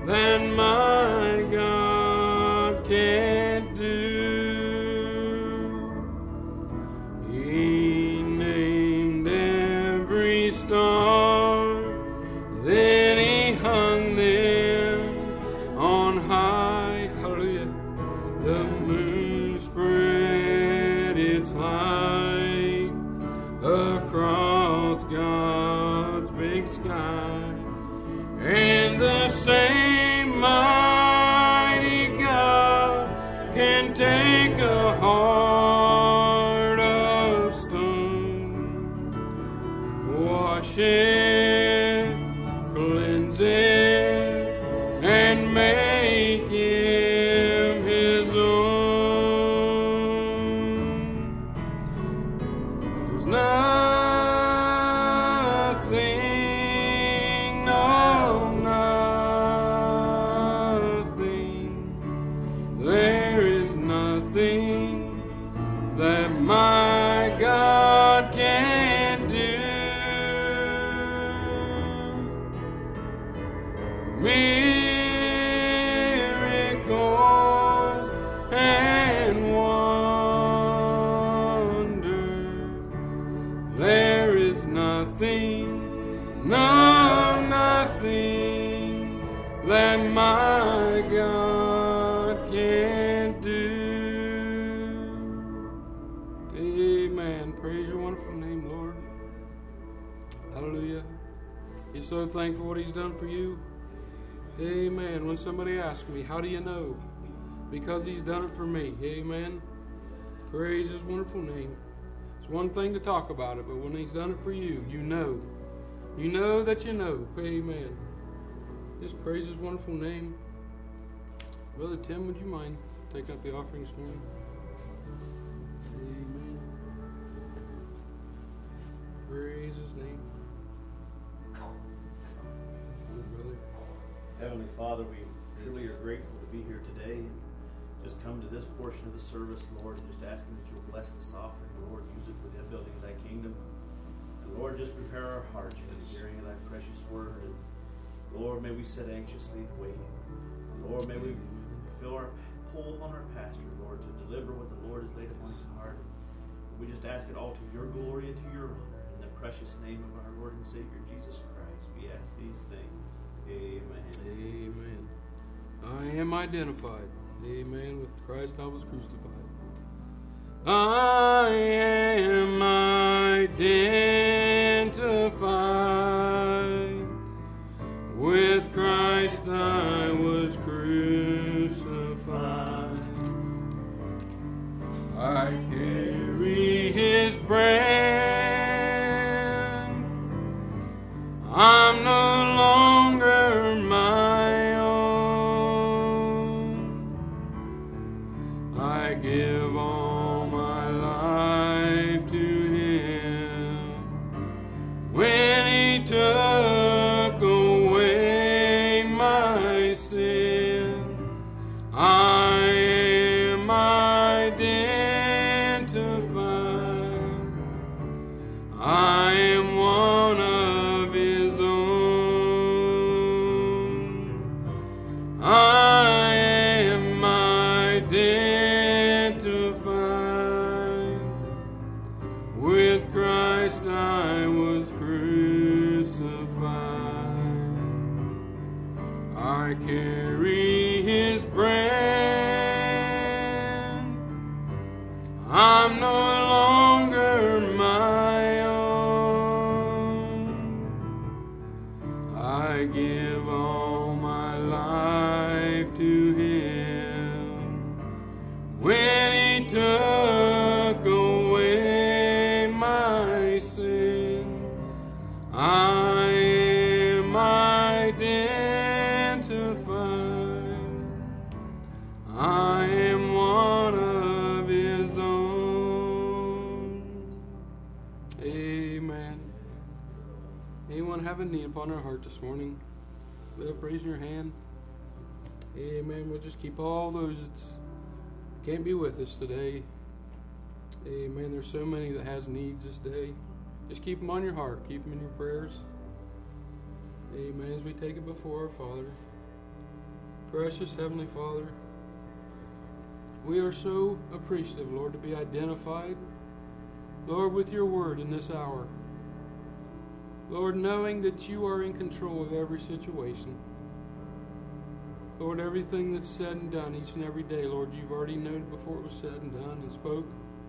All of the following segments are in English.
than my God can do. He named every star, then he hung them on high. Hallelujah. The moon spread its light across God's big sky, and the same mighty God can take a heart of stone, wash it, cleanse it, and make him his own. There's nothing, no, nothing. There is nothing that my God can do. Miracles and wonder. There is nothing, no, nothing that my God can do. Amen. Praise your wonderful name, Lord. Hallelujah. You're so thankful for what he's done for you. Amen. When somebody asks me, how do you know? Because he's done it for me. Amen. Praise his wonderful name. It's one thing to talk about it, but when he's done it for you, you know. You know that you know. Amen. Just praise his wonderful name. Brother Tim, would you mind taking up the offering this morning? Amen. Praise his name. Brother. Heavenly Father, we truly are grateful to be here today and just come to this portion of the service, Lord, and just asking that you'll bless this offering, Lord, use it for the upbuilding of thy kingdom. And Lord, just prepare our hearts for the hearing of thy precious word. And Lord, may we sit anxiously waiting. And Lord, may we pull upon our pastor, Lord, to deliver what the Lord has laid upon his heart. And we just ask it all to your glory and to your honor. In the precious name of our Lord and Savior, Jesus Christ, we ask these things. Amen. Amen. I am identified. Amen. With Christ I was crucified. I am identified. With Christ I was crucified. I carry his brand. I'm no longer my own. I give all my life to him. When he took away my sin, I am identified. I am one of his own. I am identified. With Christ I was crucified. I carry his brand. I'm no longer my own. I give all my life to him. When he took away my sin, I am identified. I am one of his own. Amen. Anyone have a need upon their heart this morning? Lift up, raising your hand. Amen. We'll just keep all those that can't be with us today. Amen. There's so many that has needs this day. Just keep them on your heart. Keep them in your prayers. Amen. As we take it before our Father. Precious Heavenly Father, we are so appreciative, Lord, to be identified, Lord, with your word in this hour. Lord, knowing that you are in control of every situation. Lord, everything that's said and done each and every day, Lord, you've already noted before it was said and done and spoke.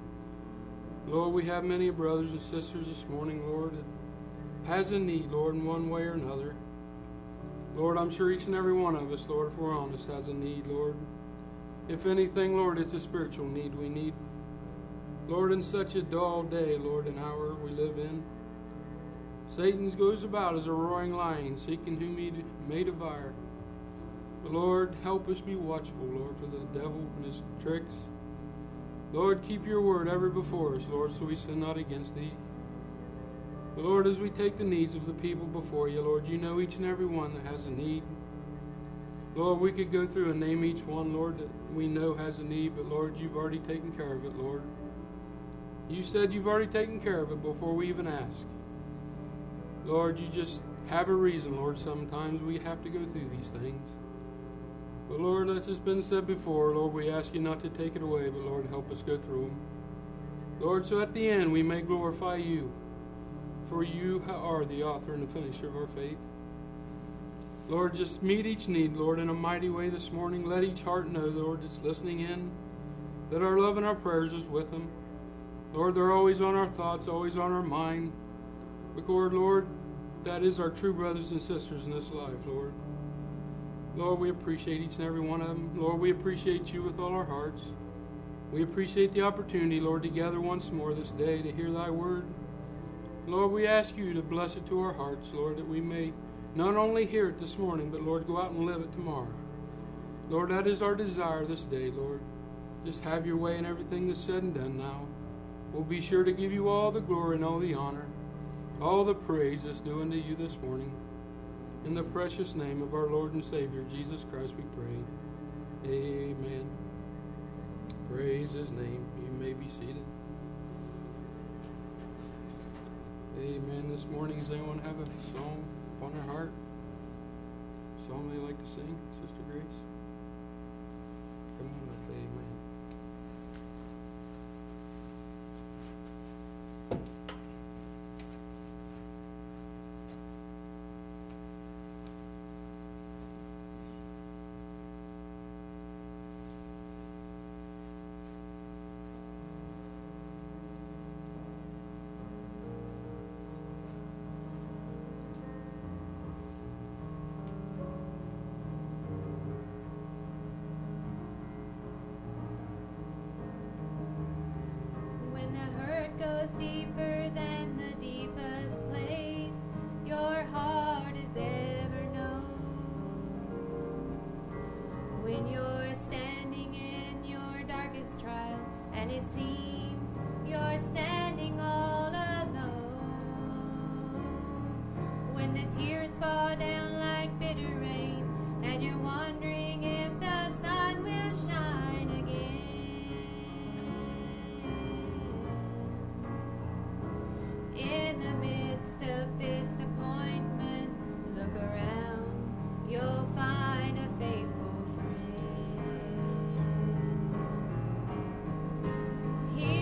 Lord, we have many brothers and sisters this morning, Lord, that has a need, Lord, in one way or another. Lord, I'm sure each and every one of us, Lord, if we're honest, has a need, Lord. If anything, Lord, it's a spiritual need we need. Lord, in such a dull day, Lord, an hour we live in, Satan goes about as a roaring lion, seeking whom he may devour. But Lord, help us be watchful, Lord, for the devil and his tricks. Lord, keep your word ever before us, Lord, so we sin not against thee. But Lord, as we take the needs of the people before you, Lord, you know each and every one that has a need. Lord, we could go through and name each one, Lord, that we know has a need, but Lord, you've already taken care of it, Lord. You said you've already taken care of it before we even ask. Lord, you just have a reason, Lord. Sometimes we have to go through these things. But Lord, as has been said before, Lord, we ask you not to take it away, but Lord, help us go through them. Lord, so at the end we may glorify you, for you are the author and the finisher of our faith. Lord, just meet each need, Lord, in a mighty way this morning. Let each heart know, Lord, that's listening in, that our love and our prayers is with them. Lord, they're always on our thoughts, always on our mind. Because, Lord, that is our true brothers and sisters in this life, Lord. Lord, we appreciate each and every one of them. Lord, we appreciate you with all our hearts. We appreciate the opportunity, Lord, to gather once more this day to hear thy word. Lord, we ask you to bless it to our hearts, Lord, that we may not only hear it this morning, but, Lord, go out and live it tomorrow. Lord, that is our desire this day, Lord. Just have your way in everything that's said and done now. We'll be sure to give you all the glory and all the honor, all the praise that's due unto you this morning. In the precious name of our Lord and Savior, Jesus Christ, we pray. Amen. Praise his name. You may be seated. Amen. This morning, does anyone have a song upon their heart? A song they like to sing? Sister Grace? Come on up. Amen. Goes deeper than the deepest place your heart has ever known. When you're standing in your darkest trial and it seems you're standing all alone, when the tears fall down like bitter rain and you're wondering if the sun will shine again. In the midst of disappointment, look around, you'll find a faithful friend. He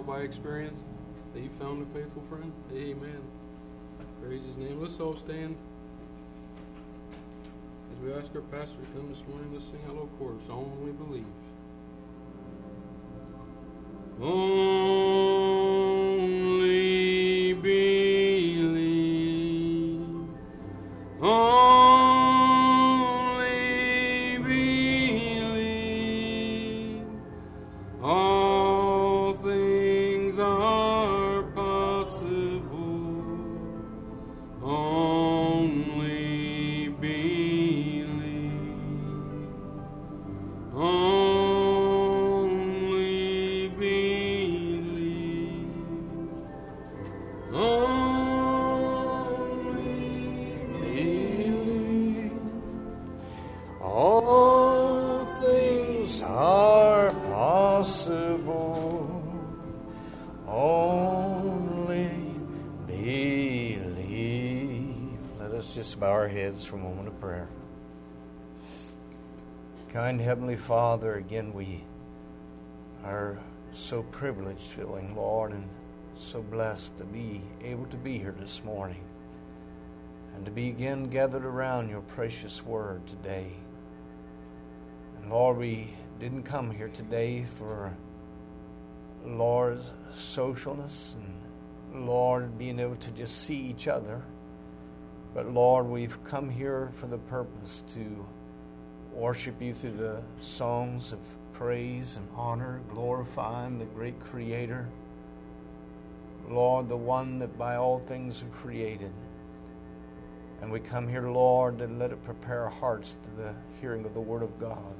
know by experience that you found a faithful friend? Amen. Praise His name. Let's all stand. As we ask our pastor to come this morning, let's sing our little chorus, Only Believe. Only believe. Only believe. All things are possible. Only believe. Only believe. Only believe. All things are possible. Only believe. Let us just bow our heads for a moment of prayer. Kind Heavenly Father, again we are so privileged, feeling, Lord, and so blessed to be able to be here this morning and to be again gathered around your precious word today. And Lord, we didn't come here today for, Lord, socialness and, Lord, being able to just see each other. But Lord, we've come here for the purpose to worship you through the songs of praise and honor, glorifying the great Creator. Lord, the one that by all things are created. And we come here, Lord, to let it prepare our hearts to the hearing of the Word of God.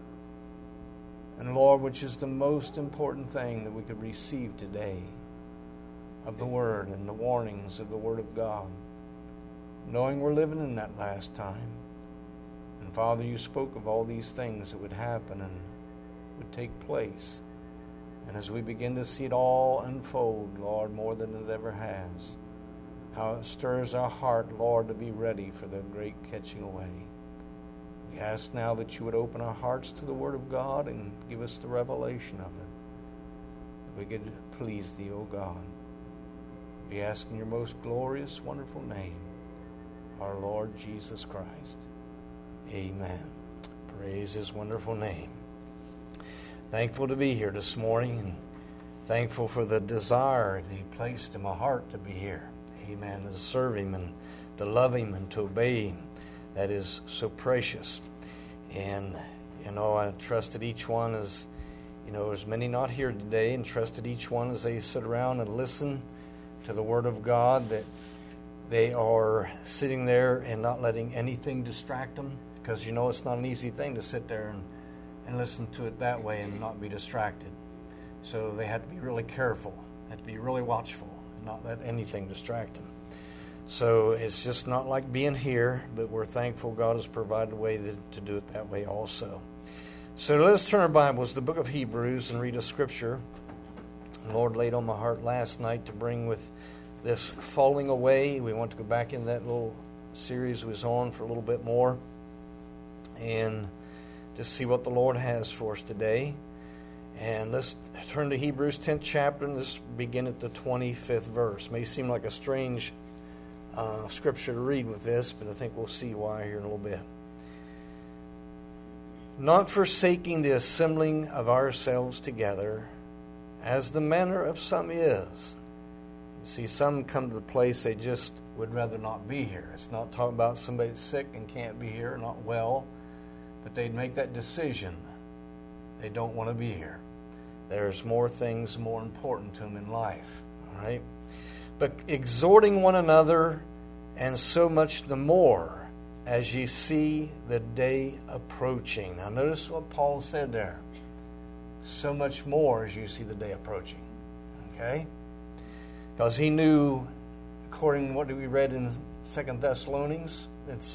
And Lord, which is the most important thing that we could receive today of the Word and the warnings of the Word of God, knowing we're living in that last time. And Father, you spoke of all these things that would happen and would take place. And as we begin to see it all unfold, Lord, more than it ever has, how it stirs our heart, Lord, to be ready for the great catching away. We ask now that you would open our hearts to the Word of God and give us the revelation of it, that we could please thee, O God. We ask in your most glorious, wonderful name, our Lord Jesus Christ. Amen. Praise his wonderful name. Thankful to be here this morning and thankful for the desire that he placed in my heart to be here. Amen. To serve him and to love him and to obey him. That is so precious. And, I trusted each one as, there's many not here today, and trusted each one as they sit around and listen to the Word of God, that they are sitting there and not letting anything distract them. Because it's not an easy thing to sit there and listen to it that way and not be distracted. So they had to be really careful, had to be really watchful, and not let anything distract them. So it's just not like being here, but we're thankful God has provided a way to do it that way also. So let us turn our Bibles to the book of Hebrews and read a scripture the Lord laid on my heart last night to bring with this falling away. We want to go back in that little series we was on for a little bit more and just see what the Lord has for us today. And let's turn to Hebrews 10th chapter and let's begin at the 25th verse. May seem like a strange scripture to read with this, but I think we'll see why here in a little bit. Not forsaking the assembling of ourselves together, as the manner of some is. You see, some come to the place they just would rather not be here. It's not talking about somebody that's sick and can't be here, not well, but they'd make that decision. They don't want to be here. There's more things more important to them in life. All right? But exhorting one another, and so much the more as ye see the day approaching. Now notice what Paul said there. So much more as you see the day approaching. Okay? Because he knew, according to what we read in 2 Thessalonians,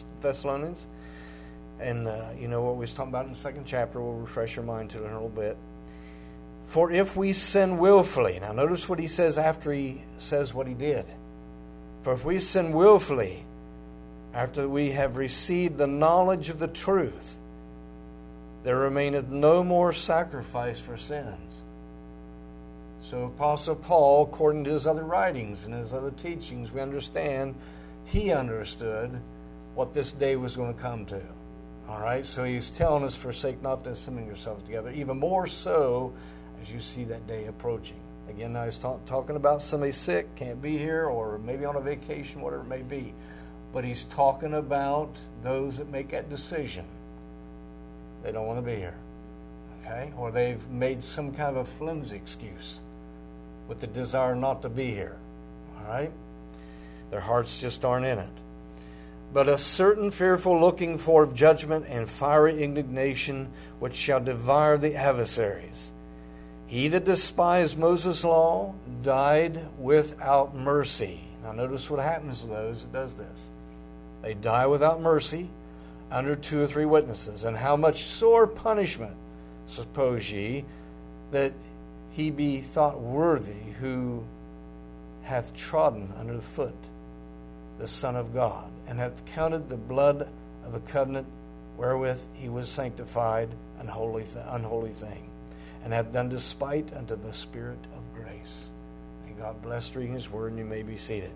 and what we was talking about in the 2nd chapter, we'll refresh your mind to it in a little bit. For if we sin willfully, now notice what he says after he says what he did. For if we sin willfully, after we have received the knowledge of the truth, there remaineth no more sacrifice for sins. So Apostle Paul, according to his other writings and his other teachings, we understand he understood what this day was going to come to. All right, so he's telling us, forsake not to assemble yourselves together, even more so as you see that day approaching. Again, I was talking about somebody sick, can't be here, or maybe on a vacation, whatever it may be. But he's talking about those that make that decision. They don't want to be here, okay? Or they've made some kind of a flimsy excuse with the desire not to be here, all right? Their hearts just aren't in it. But a certain fearful looking for of judgment and fiery indignation, which shall devour the adversaries. He that despised Moses' law died without mercy. Now notice what happens to those that does this. They die without mercy under 2 or 3 witnesses. And how much sore punishment, suppose ye, that he be thought worthy who hath trodden under the foot the Son of God, and hath counted the blood of the covenant wherewith he was sanctified an unholy thing, and hath done despite unto the Spirit of grace. May God bless reading his word, and you may be seated.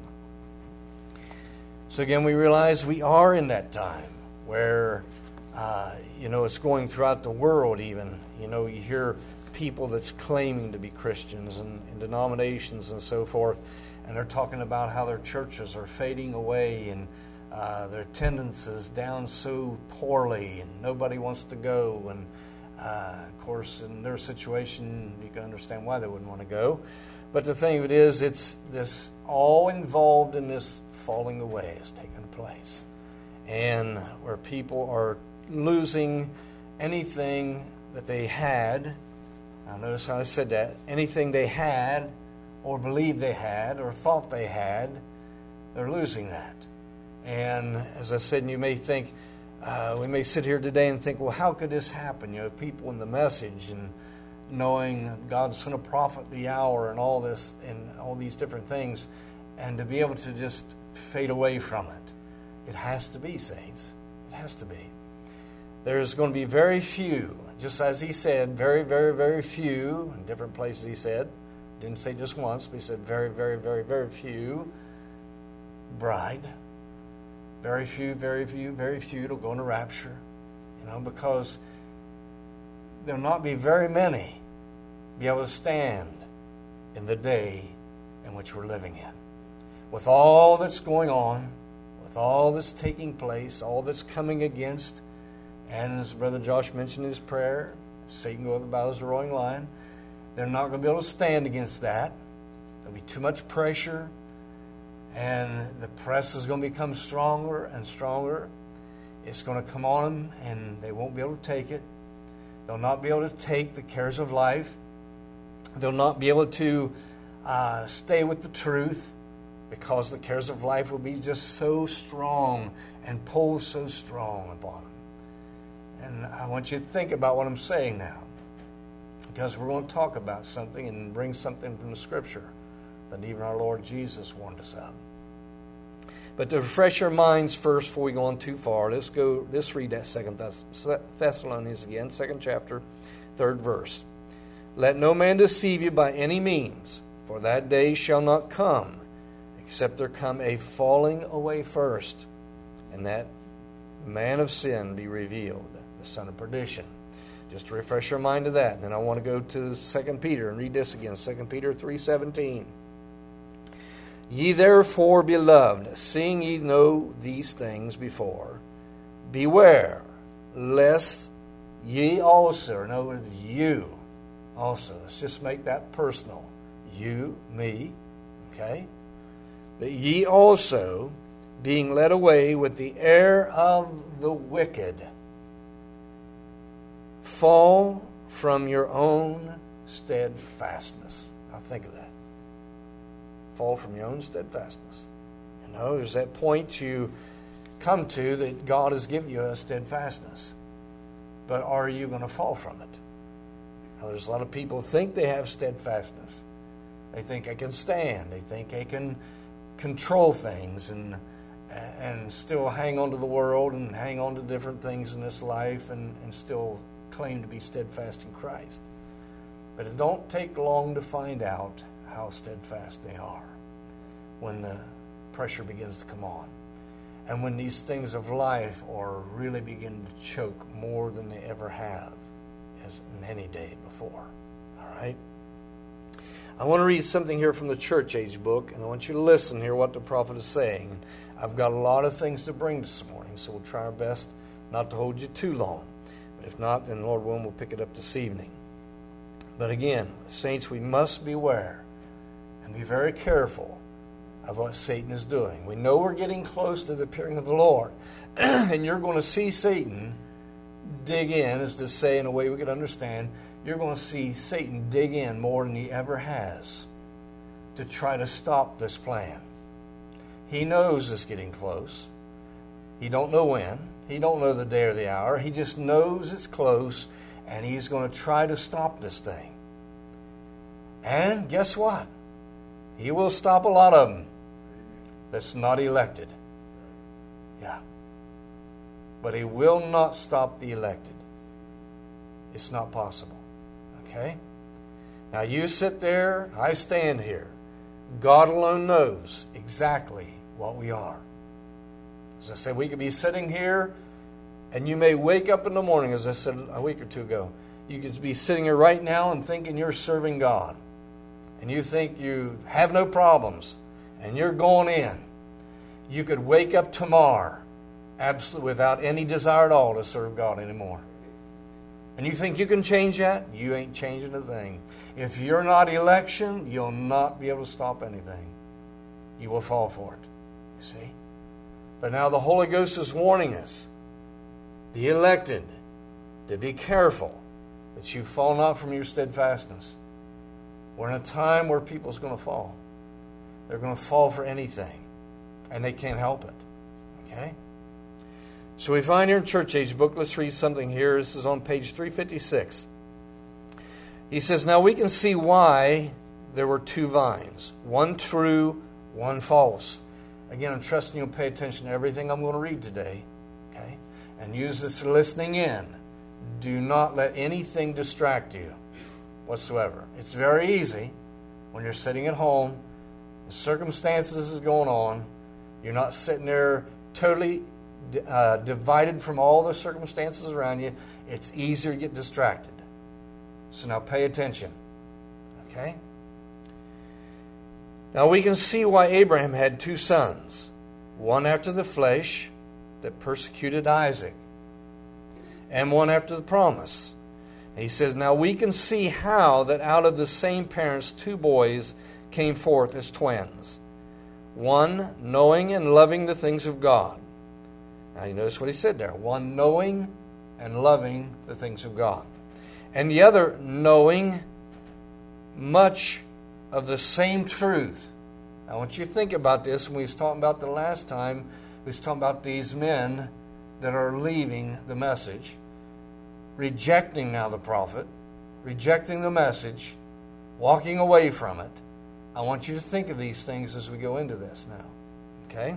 So again, we realize we are in that time where, it's going throughout the world even. You hear people that's claiming to be Christians and denominations and so forth, and they're talking about how their churches are fading away and their attendance is down so poorly and nobody wants to go. And, of course, in their situation, you can understand why they wouldn't want to go. But the thing of it is, it's this all involved in this falling away is taking place. And where people are losing anything that they had. Now notice how I said that. Anything they had or believed they had or thought they had, they're losing that. And as I said, you may think, we may sit here today and think, well, how could this happen? People in the message and knowing God sent a prophet the hour and all this and all these different things, and to be able to just fade away from it. It has to be, saints. It has to be. There's going to be very few, just as he said, very, very, very few, in different places he said, didn't say just once, but he said very, very, very, very few bride. Very few, very few, very few will go into rapture, because there'll not be very many be able to stand in the day in which we're living in. With all that's going on, with all that's taking place, all that's coming against, and as Brother Josh mentioned in his prayer, Satan goeth about as a roaring lion, they're not going to be able to stand against that. There'll be too much pressure, and the press is going to become stronger and stronger. It's going to come on them, and they won't be able to take it. They'll not be able to take the cares of life. They'll not be able to stay with the truth, because the cares of life will be just so strong and pull so strong upon them. And I want you to think about what I'm saying now, because we're going to talk about something and bring something from the Scripture that even our Lord Jesus warned us of. But to refresh our minds first, before we go on too far, let's read that 2 Thessalonians again, 2nd chapter, 3rd verse. Let no man deceive you by any means, for that day shall not come, except there come a falling away first, and that man of sin be revealed, the son of perdition. Just to refresh your mind of that. And then I want to go to 2 Peter and read this again, 2 Peter 3:17. Ye therefore, beloved, seeing ye know these things before, beware, lest ye also, in other words, you also, let's just make that personal, you, me, okay, that ye also, being led away with the air of the wicked, fall from your own steadfastness. Now think of that. Fall from your own steadfastness. There's that point you come to that God has given you a steadfastness. But are you going to fall from it? Now, there's a lot of people who think they have steadfastness. They think I can stand. They think I can control things and still hang on to the world and hang on to different things in this life and still claim to be steadfast in Christ. But it don't take long to find out how steadfast they are when the pressure begins to come on. And when these things of life are really begin to choke more than they ever have as in any day before. All right? I want to read something here from the church age book, and I want you to listen here what the prophet is saying. I've got a lot of things to bring this morning, so we'll try our best not to hold you too long. But if not, then Lord willing, we'll pick it up this evening. But again, saints, we must beware and be very careful of what Satan is doing. We know we're getting close to the appearing of the Lord, and you're going to see Satan dig in, as to say in a way we could understand, you're going to see Satan dig in more than he ever has to try to stop this plan. He knows it's getting close. He don't know when. He don't know the day or the hour. He just knows it's close, and he's going to try to stop this thing. And guess what? He will stop a lot of them that's not elected. Yeah. But he will not stop the elected. It's not possible. Okay? Now you sit there, I stand here. God alone knows exactly what we are. As I said, we could be sitting here, and you may wake up in the morning, as I said a week or two ago. You could be sitting here right now and thinking you're serving God. And you think you have no problems, and you're going in. You could wake up tomorrow absolutely without any desire at all to serve God anymore. And you think you can change that? You ain't changing a thing. If you're not election, you'll not be able to stop anything. You will fall for it. You see? But now the Holy Ghost is warning us, the elected, to be careful that you fall not from your steadfastness. We're in a time where people's going to fall. They're going to fall for anything, and they can't help it. Okay? So we find here in Church Age book, let's read something here. This is on page 356. He says, now we can see why there were two vines, one true, one false. Again, I'm trusting you'll pay attention to everything I'm going to read today, okay? And use this listening in. Do not let anything distract you whatsoever. It's very easy when you're sitting at home, the circumstances is going on, you're not sitting there totally divided from all the circumstances around you. It's easier to get distracted. So now pay attention, okay? Now we can see why Abraham had two sons, one after the flesh that persecuted Isaac, and one after the promise. And he says, now we can see how that out of the same parents 2 boys came forth as twins, one knowing and loving the things of God. Now you notice what he said there, one knowing and loving the things of God, and the other knowing much of the same truth. I want you to think about this. When we was talking about the last time, we was talking about these men that are leaving the message, rejecting now the prophet, rejecting the message, walking away from it. I want you to think of these things as we go into this now. Okay?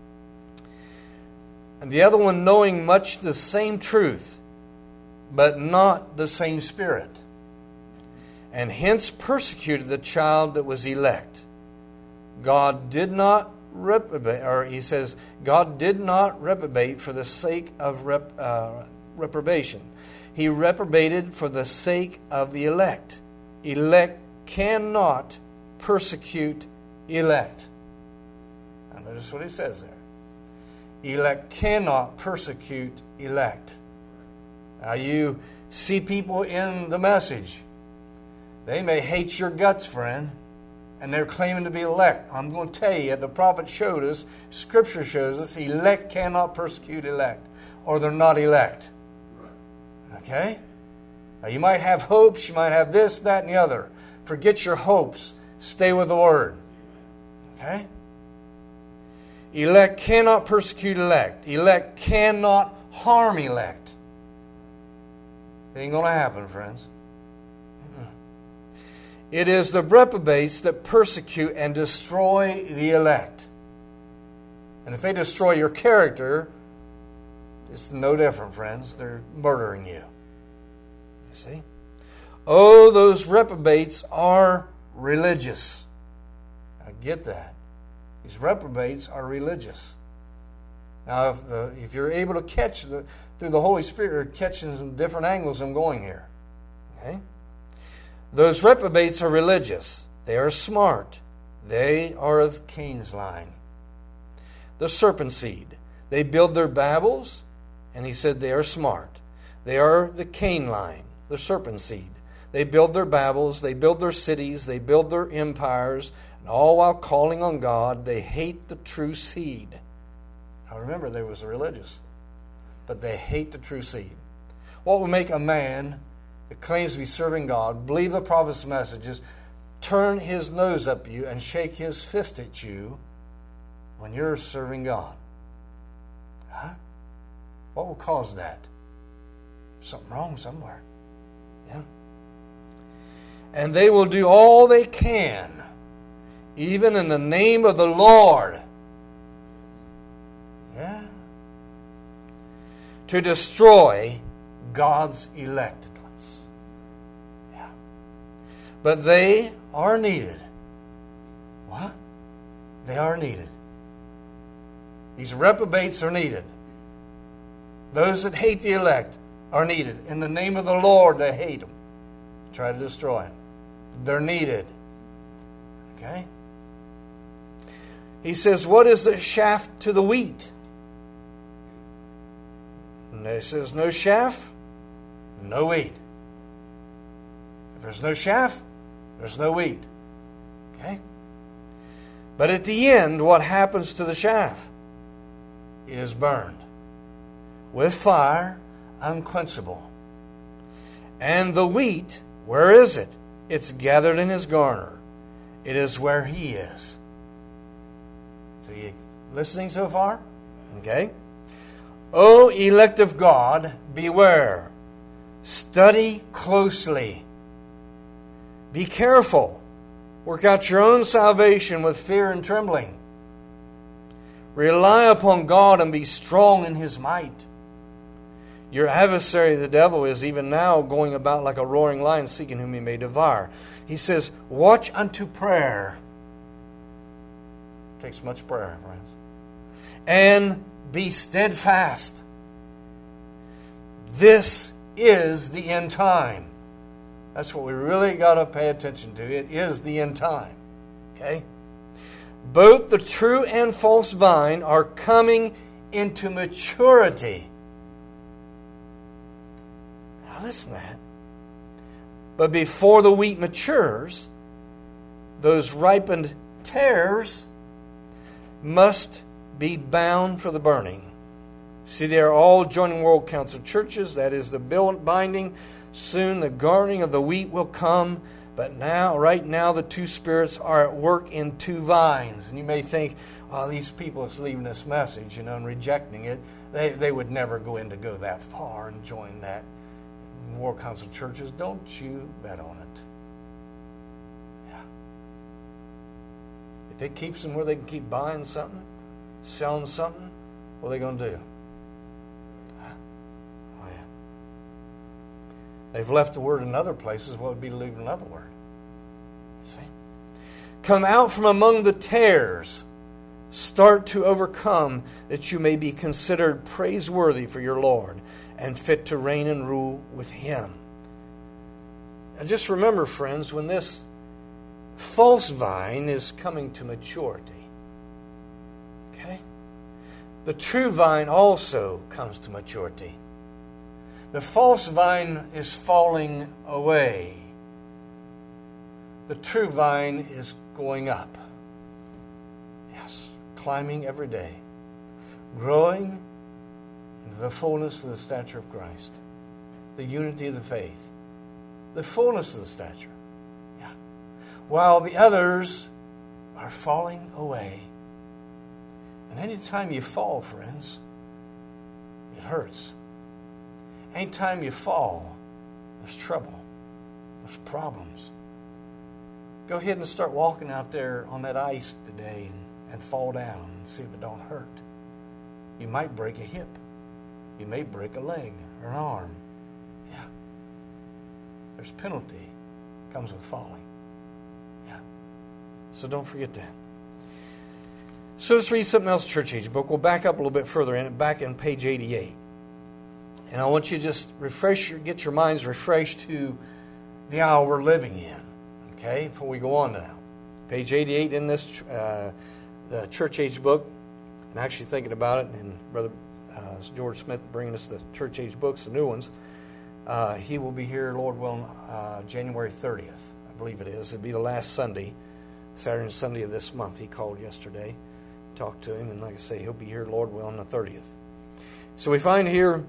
And the other one knowing much the same truth, but not the same spirit, and hence persecuted the child that was elect. God did not reprobate, or he says, God did not reprobate for the sake of reprobation. He reprobated for the sake of the elect. Elect cannot persecute elect. Now notice what he says there. Elect cannot persecute elect. Now you see people in the message. They may hate your guts, friend, and they're claiming to be elect. I'm going to tell you, the prophet showed us, Scripture shows us, elect cannot persecute elect, or they're not elect. Okay? Now you might have hopes, you might have this, that, and the other. Forget your hopes. Stay with the Word. Okay? Elect cannot persecute elect. Elect cannot harm elect. It ain't going to happen, friends. It is the reprobates that persecute and destroy the elect. And if they destroy your character, it's no different, friends. They're murdering you. You see? Oh, those reprobates are religious. I get that. These reprobates are religious. Now, if you're able to catch through the Holy Spirit, you're catching some different angles I'm going here. Okay? Those reprobates are religious. They are smart. They are of Cain's line. The serpent seed. They build their Babels, and he said they are smart. They are the Cain line, the serpent seed. They build their Babels, they build their cities, they build their empires, and all while calling on God, they hate the true seed. Now remember, they was religious, but they hate the true seed. What will make a man that claims to be serving God, believe the prophet's messages, turn his nose up at you and shake his fist at you when you're serving God? Huh? What will cause that? Something wrong somewhere. Yeah. And they will do all they can, even in the name of the Lord. Yeah. To destroy God's elected ones. Yeah. But they are needed. What? They are needed. These reprobates are needed. Those that hate the elect are needed. In the name of the Lord, they hate them. Try to destroy them. They're needed. Okay? He says, what is the shaft to the wheat? And he says, no shaft, no wheat. If there's no shaft, there's no wheat. Okay? But at the end, what happens to the shaft? It is burned with fire, unquenchable. And the wheat, where is it? It's gathered in his garner. It is where he is. So you listening so far? Okay. O elect of God, beware. Study closely. Be careful. Work out your own salvation with fear and trembling. Rely upon God and be strong in His might. Your adversary, the devil, is even now going about like a roaring lion, seeking whom he may devour. He says, watch unto prayer. It takes much prayer, friends. And be steadfast. This is the end time. That's what we really got to pay attention to. It is the end time. Okay? Both the true and false vine are coming into maturity. Now listen to that. But before the wheat matures, those ripened tares must be bound for the burning. See, they are all joining World Council churches. That is the binding. Soon the garnering of the wheat will come. But now, right now, the two spirits are at work in two vines. And you may think, oh, these people that's leaving this message, and rejecting it, they would never go that far and join that. World Council churches, don't you bet on it. Yeah. If it keeps them where they can keep buying something, selling something, what are they going to do? Oh, yeah. They've left the word in other places. What would be to leave another word? You see? Come out from among the tares. Start to overcome, that you may be considered praiseworthy for your Lord and fit to reign and rule with Him. Now just remember, friends, when this false vine is coming to maturity, okay, the true vine also comes to maturity. The false vine is falling away. The true vine is going up. Yes, climbing every day, growing into the fullness of the stature of Christ, the unity of the faith, the fullness of the stature. Yeah. While the others are falling away. And anytime you fall, friends, it hurts. Anytime you fall, there's trouble. There's problems. Go ahead and start walking out there on that ice today and fall down and see if it don't hurt. You might break a hip. You may break a leg or an arm. Yeah. there's penalty. Comes with falling. Yeah. So don't forget that. So let's read something else, church age book. We'll back up a little bit further in it, back in page 88. And I want you to just get your minds refreshed to the hour we're living in. Okay, before we go on now. Page 88 in this the church age book. And actually thinking about it, and Brother George Smith bringing us the church age books, the new ones. He will be here, Lord willing, January 30th, I believe it is. It'll be the last Sunday, Saturday and Sunday of this month. He called yesterday, talked to him, and like I say, he'll be here, Lord willing, the 30th. So we find here,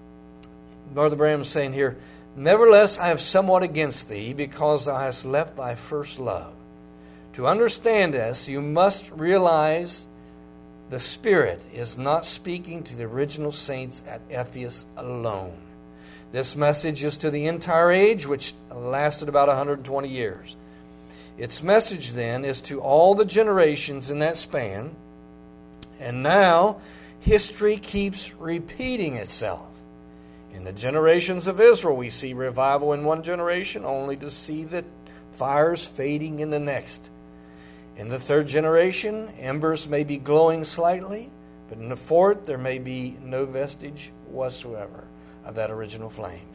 Brother Branham saying here, nevertheless, I have somewhat against thee, because thou hast left thy first love. To understand this, you must realize the Spirit is not speaking to the original saints at Ephesus alone. This message is to the entire age, which lasted about 120 years. Its message then is to all the generations in that span. And now, history keeps repeating itself. In the generations of Israel, we see revival in one generation, only to see the fires fading in the next. In the third generation, embers may be glowing slightly, but in the fourth, there may be no vestige whatsoever of that original flame.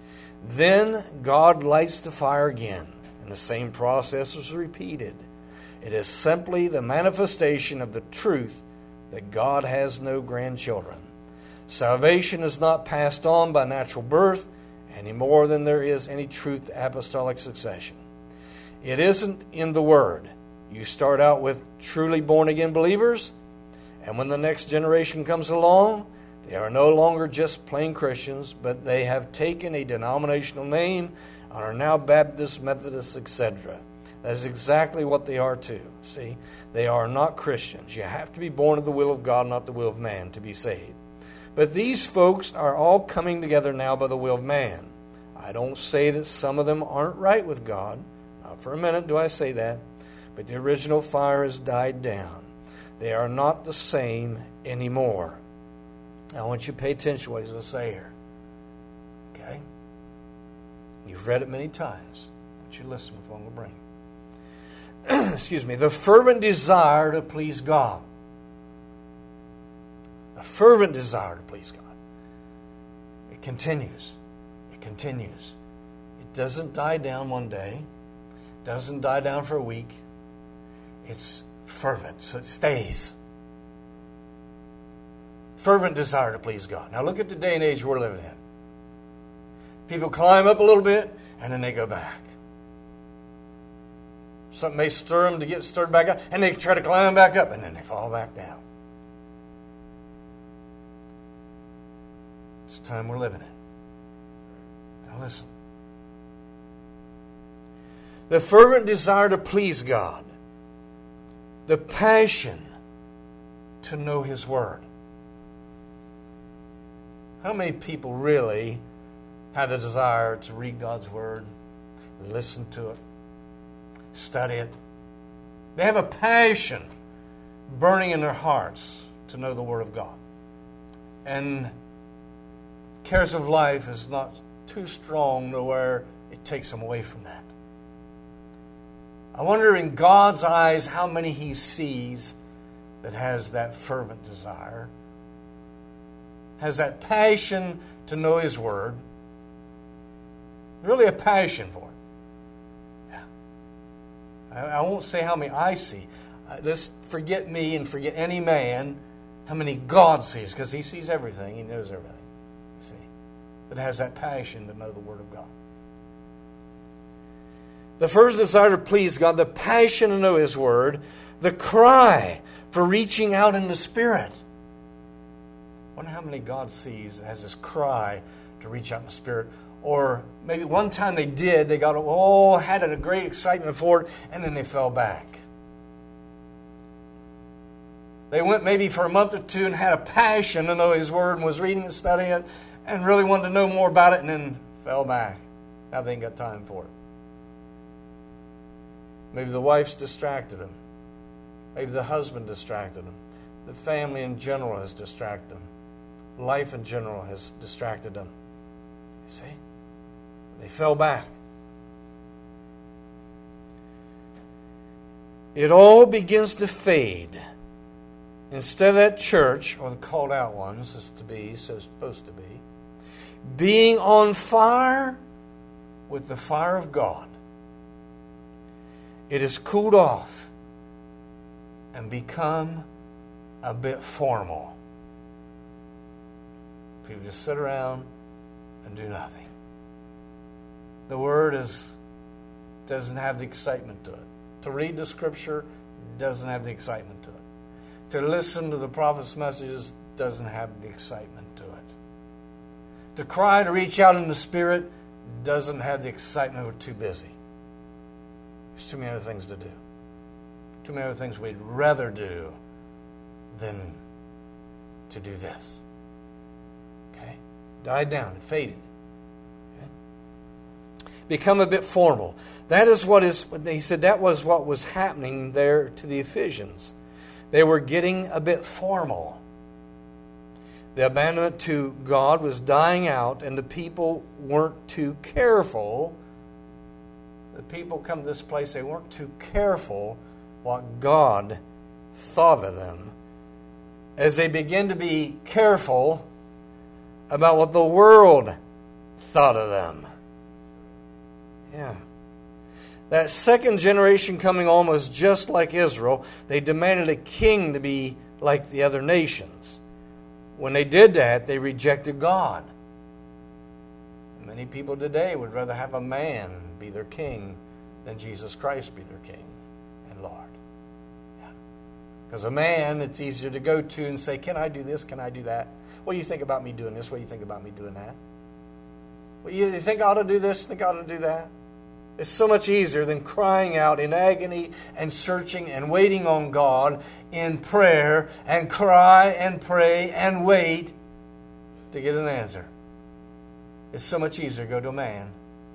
Then God lights the fire again, and the same process is repeated. It is simply the manifestation of the truth that God has no grandchildren. Salvation is not passed on by natural birth any more than there is any truth to apostolic succession. It isn't in the Word. You start out with truly born-again believers, and when the next generation comes along, they are no longer just plain Christians, but they have taken a denominational name and are now Baptists, Methodists, etc. That is exactly what they are too. See, they are not Christians. You have to be born of the will of God, not the will of man, to be saved. But these folks are all coming together now by the will of man. I don't say that some of them aren't right with God. Not for a minute do I say that. But the original fire has died down. They are not the same anymore. I want you to pay attention to what he's going to say here. Okay? You've read it many times. I want you to listen with what I'm going to bring. Excuse me. The fervent desire to please God. A fervent desire to please God. It continues. It continues. It doesn't die down one day. It doesn't die down for a week. It's fervent, so it stays. Fervent desire to please God. Now look at the day and age we're living in. People climb up a little bit, and then they go back. Something may stir them to get stirred back up, and they try to climb back up, and then they fall back down. It's the time we're living in. Now listen. The fervent desire to please God. The passion to know His Word. How many people really have the desire to read God's Word, listen to it, study it? They have a passion burning in their hearts to know the Word of God. And cares of life is not too strong to where it takes them away from that. I wonder in God's eyes how many He sees that has that fervent desire, has that passion to know His Word, really a passion for it. Yeah. I won't say how many I see. Just forget me and forget any man, how many God sees, because He sees everything, He knows everything. See, that has that passion to know the Word of God. The first desire to please God, the passion to know His Word, the cry for reaching out in the Spirit. I wonder how many God sees has this cry to reach out in the Spirit. Or maybe one time they did, they got, had a great excitement for it, and then they fell back. They went maybe for a month or two and had a passion to know His Word and was reading and studying it and really wanted to know more about it and then fell back. Now they ain't got time for it. Maybe the wife's distracted them. Maybe the husband distracted them. The family in general has distracted them. Life in general has distracted them. You see? They fell back. it all begins to fade. Instead of that church, or the called out ones, is to be, so it's supposed to be, being on fire with the fire of God, it has cooled off and become a bit formal. People just sit around and do nothing. The Word doesn't have the excitement to it. To read the Scripture doesn't have the excitement to it. To listen to the prophet's messages doesn't have the excitement to it. To cry, to reach out in the Spirit doesn't have the excitement. We're too busy. There's too many other things to do. Too many other things we'd rather do than to do this. Okay? Died down, it faded. Okay? Become a bit formal. That is what is, he said that was what was happening there to the Ephesians. They were getting a bit formal. The abandonment to God was dying out, and the people weren't too careful. The people come to this place, they weren't too careful what God thought of them, as they begin to be careful about what the world thought of them. Yeah. That second generation coming on was just like Israel. They demanded a king to be like the other nations. When they did that, they rejected God. Many people today would rather have a man be their king than Jesus Christ be their king and Lord. Because a man, it's easier to go to and say, can I do this? Can I do that? What do you think about me doing this? What do you think about me doing that? Well, you think I ought to do this? Think I ought to do that? It's so much easier than crying out in agony and searching and waiting on God in prayer and cry and pray and wait to get an answer. It's so much easier to go to a man.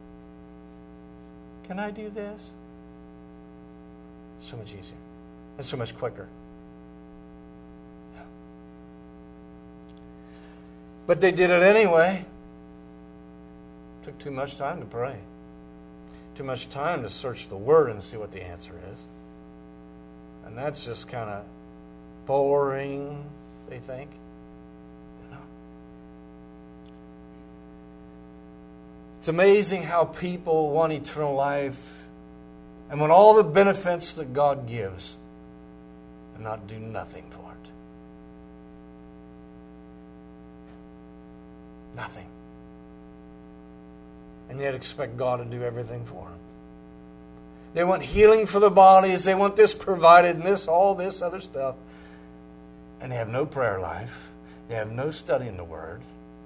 Can I do this? So much easier. And so much quicker. Yeah. But they did it anyway. Took too much time to pray. Too much time to search the Word and see what the answer is. And that's just kind of boring, they think. You know? It's amazing how people want eternal life and want all the benefits that God gives and not do nothing for it. Nothing. And yet expect God to do everything for them. They want healing for the bodies. They want this provided and this, all this other stuff. And they have no prayer life. They have no study in the Word.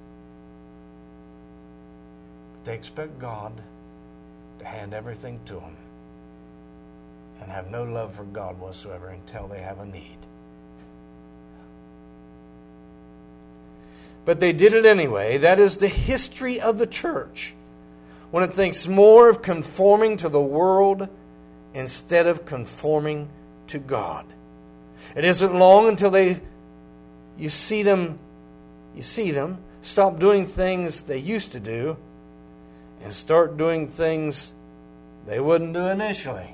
But they expect God to hand everything to them and have no love for God whatsoever until they have a need. But they did it anyway. That is the history of the church, when it thinks more of conforming to the world instead of conforming to God. It isn't long until you see them stop doing things they used to do and start doing things they wouldn't do initially.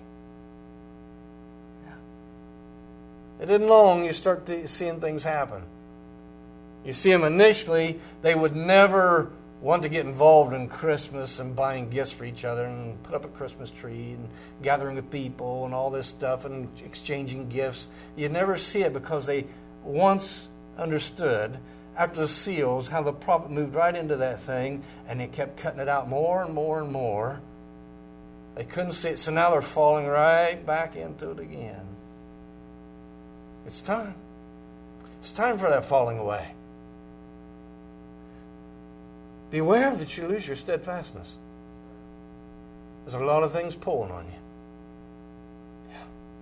It isn't long you start seeing things happen. You see them initially, they would never want to get involved in Christmas and buying gifts for each other and put up a Christmas tree and gathering with people and all this stuff and exchanging gifts. You never see it because they once understood after the seals how the prophet moved right into that thing and they kept cutting it out more and more and more. They couldn't see it, so now they're falling right back into it again. It's time. It's time for that falling away. Beware that you lose your steadfastness. There's a lot of things pulling on you. Yeah.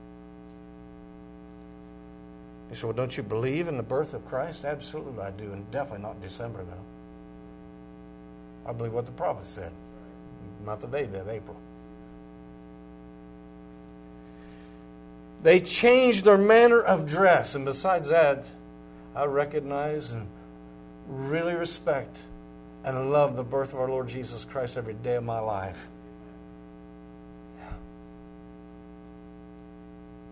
You say, well, don't you believe in the birth of Christ? Absolutely I do, and definitely not December, though. I believe what the prophet said. Month of April. They changed their manner of dress, and besides that, I recognize and really respect and love the birth of our Lord Jesus Christ every day of my life. Yeah.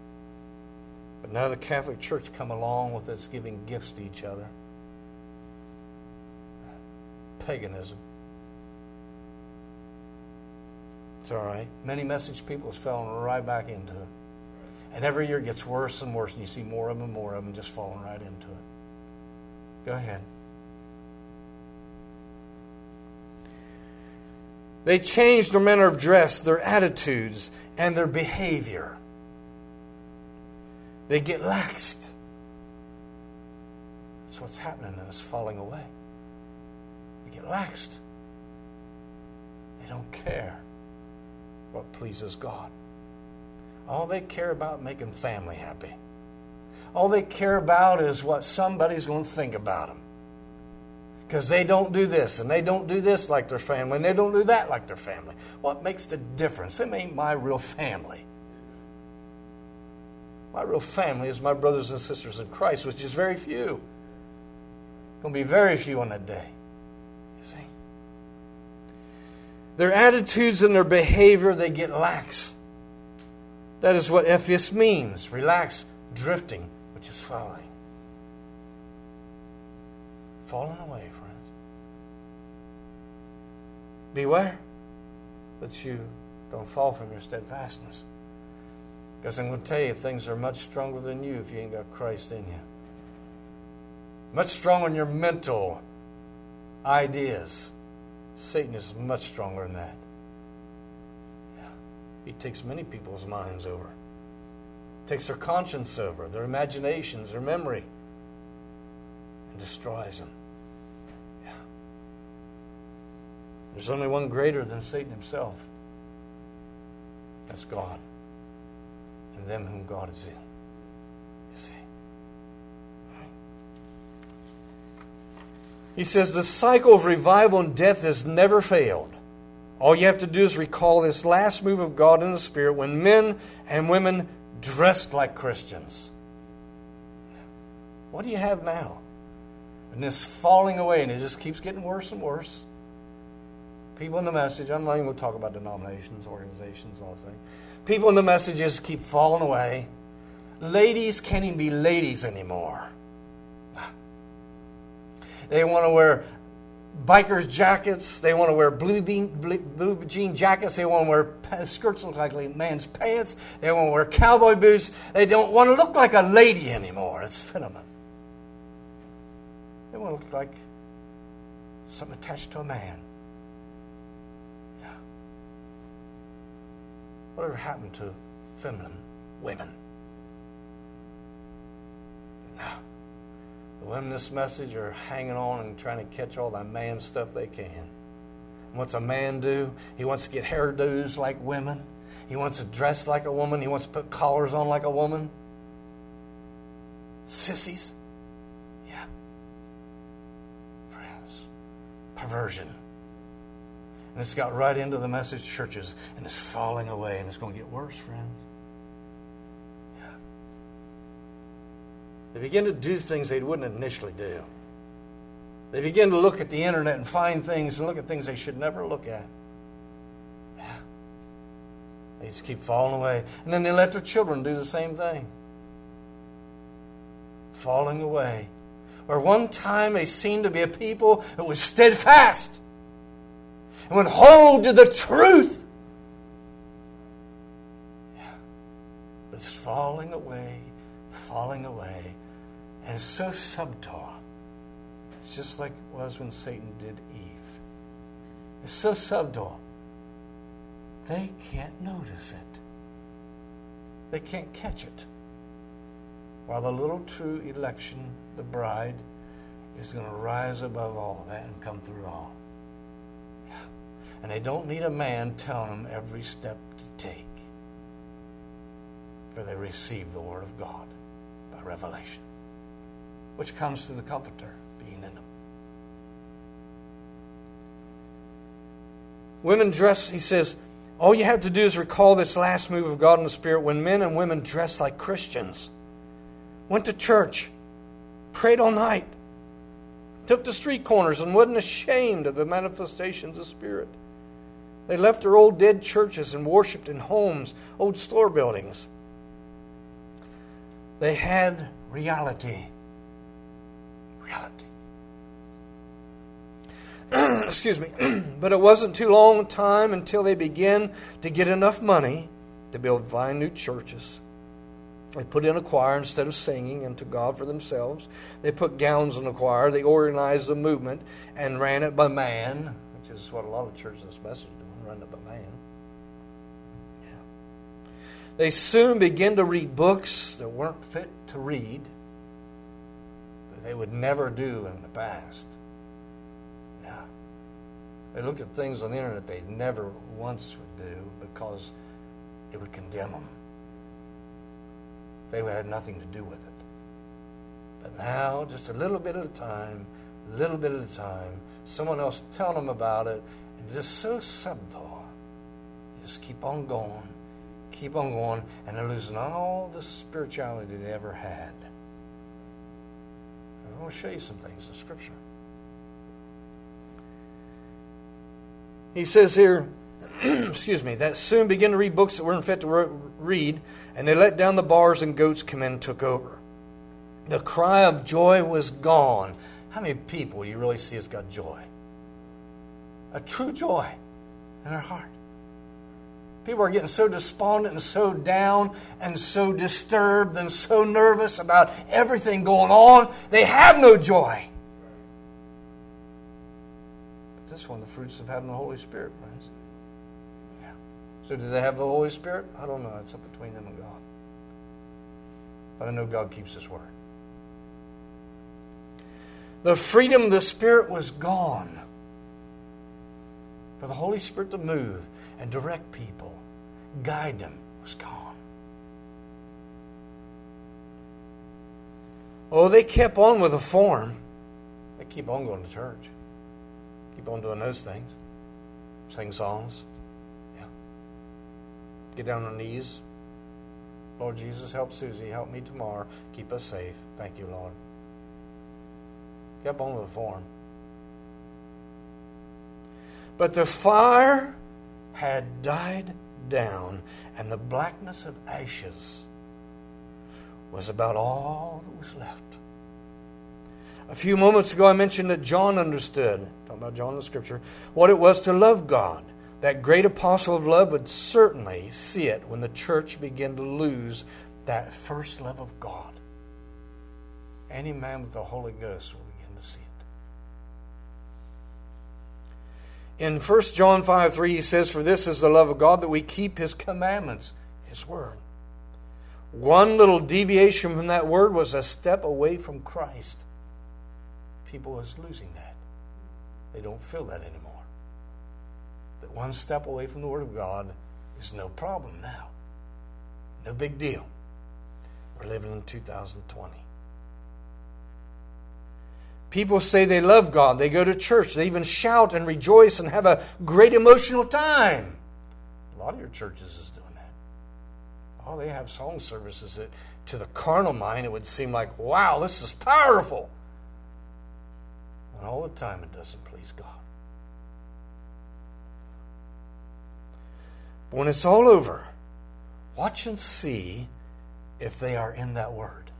But now the Catholic Church come along with its giving gifts to each other. Paganism. It's all right. Many message people has fallen right back into it. And every year it gets worse and worse, and you see more of them and more of them just falling right into it. Go ahead. They changed their manner of dress, their attitudes, and their behavior. They get laxed. That's what's happening, and it's falling away. They get laxed. They don't care what pleases God. All they care about making family happy. All they care about is what somebody's going to think about them. Because they don't do this, and they don't do this like their family, and they don't do that like their family. What makes the difference? Them ain't my real family. My real family is my brothers and sisters in Christ, which is very few. Going to be very few on that day. You see? Their attitudes and their behavior, they get lax. That is what Ephesus means. Relax, drifting, which is falling. Falling away, friends. Beware that you don't fall from your steadfastness. Because I'm going to tell you, things are much stronger than you if you ain't got Christ in you. Much stronger than your mental ideas. Satan is much stronger than that. Yeah. He takes many people's minds over. Takes their conscience over, their imaginations, their memory, and destroys them. Yeah. There's only one greater than Satan himself. That's God. And them whom God is in. You see. Right. He says the cycle of revival and death has never failed. All you have to do is recall this last move of God in the Spirit when men and women dressed like Christians. What do you have now? And this falling away, and it just keeps getting worse and worse. People in the message, I'm not even going to talk about denominations, organizations, all those things. People in the messages keep falling away. Ladies can't even be ladies anymore. They want to wear bikers jackets. They want to wear blue jean jackets. They want to wear skirts that look like man's pants. They want to wear cowboy boots. They don't want to look like a lady anymore. It's phenomenal. They want to look like something attached to a man. Yeah. Whatever happened to feminine women? Now, the women in this message are hanging on and trying to catch all that man stuff they can. And what's a man do? He wants to get hairdos like women. He wants to dress like a woman. He wants to put collars on like a woman. Sissies. Yeah. Friends. Perversion. And it's got right into the message churches, and it's falling away, and it's going to get worse, friends. Yeah. They begin to do things they wouldn't initially do. They begin to look at the internet and find things and look at things they should never look at. Yeah. They just keep falling away. And then they let their children do the same thing. Falling away. Where one time they seemed to be a people that was steadfast and would hold to the truth. Yeah. But it's falling away, and it's so subtle. It's just like it was when Satan did Eve. It's so subtle. They can't notice it. They can't catch it. While the little true election, the bride, is going to rise above all that and come through all. Yeah. And they don't need a man telling them every step to take. For they receive the Word of God by revelation, which comes through the Comforter being in them. Women dress, he says, all you have to do is recall this last move of God in the Spirit when men and women dressed like Christians, went to church, prayed all night, took the street corners and wasn't ashamed of the manifestations of Spirit. They left their old dead churches and worshipped in homes, old store buildings. They had reality. Reality. Excuse me. But it wasn't too long a time until they began to get enough money to build fine new churches. They put in a choir instead of singing unto God for themselves. They put gowns in the choir. They organized a movement and ran it by man, which is what a lot of churches in this message are doing, run it by man. Yeah. They soon began to read books that weren't fit to read, that they would never do in the past. Yeah. They looked at things on the internet they never once would do because it would condemn them. They had nothing to do with it. But now, just a little bit at a time, someone else telling them about it, and just so subtle. You just keep on going, and they're losing all the spirituality they ever had. I want to show you some things in Scripture. He says here, excuse me, that soon began to read books that weren't fit to read, and they let down the bars and goats come in and took over. The cry of joy was gone. How many people you really see has got joy? A true joy in their heart. People are getting so despondent and so down and so disturbed and so nervous about everything going on, they have no joy. But this is one of the fruits of having the Holy Spirit, friends. So do they have the Holy Spirit? I don't know. It's up between them and God. But I know God keeps His word. The freedom of the Spirit was gone. For the Holy Spirit to move and direct people, guide them, was gone. Oh, they kept on with the form. They keep on going to church. Keep on doing those things. Sing songs. Get down on knees. Lord Jesus, help Susie. Help me tomorrow. Keep us safe. Thank you, Lord. Kept on with the form. But the fire had died down, and the blackness of ashes was about all that was left. A few moments ago I mentioned that John understood, talking about John in the Scripture, what it was to love God. That great apostle of love would certainly see it when the church began to lose that first love of God. Any man with the Holy Ghost will begin to see it. In 1 John 5:3 he says, "For this is the love of God, that we keep His commandments," His word. One little deviation from that word was a step away from Christ. People are losing that. They don't feel that anymore. That one step away from the Word of God is no problem now. No big deal. We're living in 2020. People say they love God. They go to church. They even shout and rejoice and have a great emotional time. A lot of your churches is doing that. Oh, they have song services that to the carnal mind it would seem like, wow, this is powerful. And all the time it doesn't please God. But when it's all over, watch and see if they are in that Word.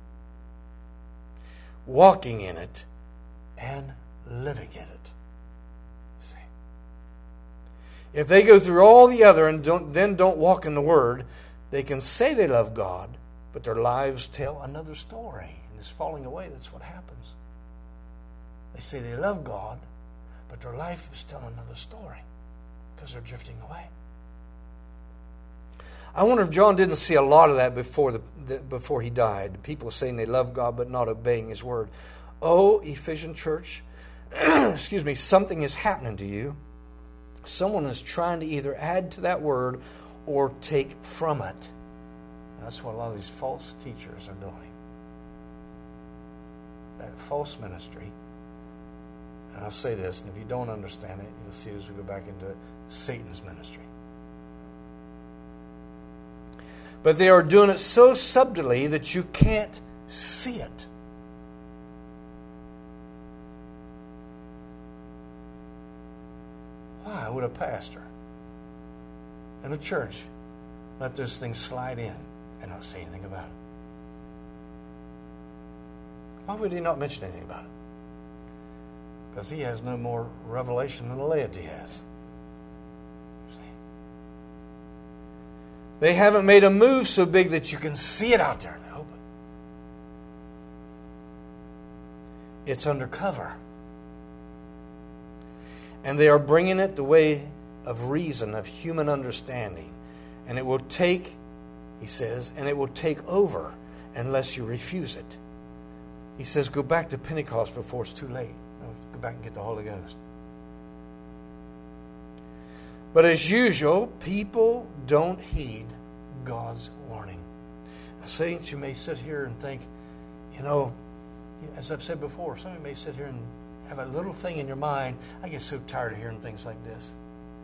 Walking in it and living in it. See? If they go through all the other and don't walk in the Word, they can say they love God, but their lives tell another story. And this falling away, that's what happens. They say they love God, but their life is telling another story because they're drifting away. I wonder if John didn't see a lot of that before he died. People saying they love God but not obeying His word. Oh, Ephesian church, excuse me, something is happening to you. Someone is trying to either add to that word or take from it. That's what a lot of these false teachers are doing. That false ministry. And I'll say this, and if you don't understand it, you'll see as we go back into Satan's ministry. But they are doing it so subtly that you can't see it. Why would a pastor in a church let those things slide in and not say anything about it? Why would he not mention anything about it? Because he has no more revelation than the laity has. See? They haven't made a move so big that you can see it out there in the open. It's undercover. And they are bringing it the way of reason, of human understanding. And it will take, he says, and it will take over unless you refuse it. He says, go back to Pentecost before it's too late. Go back and get the Holy Ghost. But as usual, people don't heed God's warning. Now, saints, you may sit here and think, as I've said before, some of you may sit here and have a little thing in your mind. I get so tired of hearing things like this.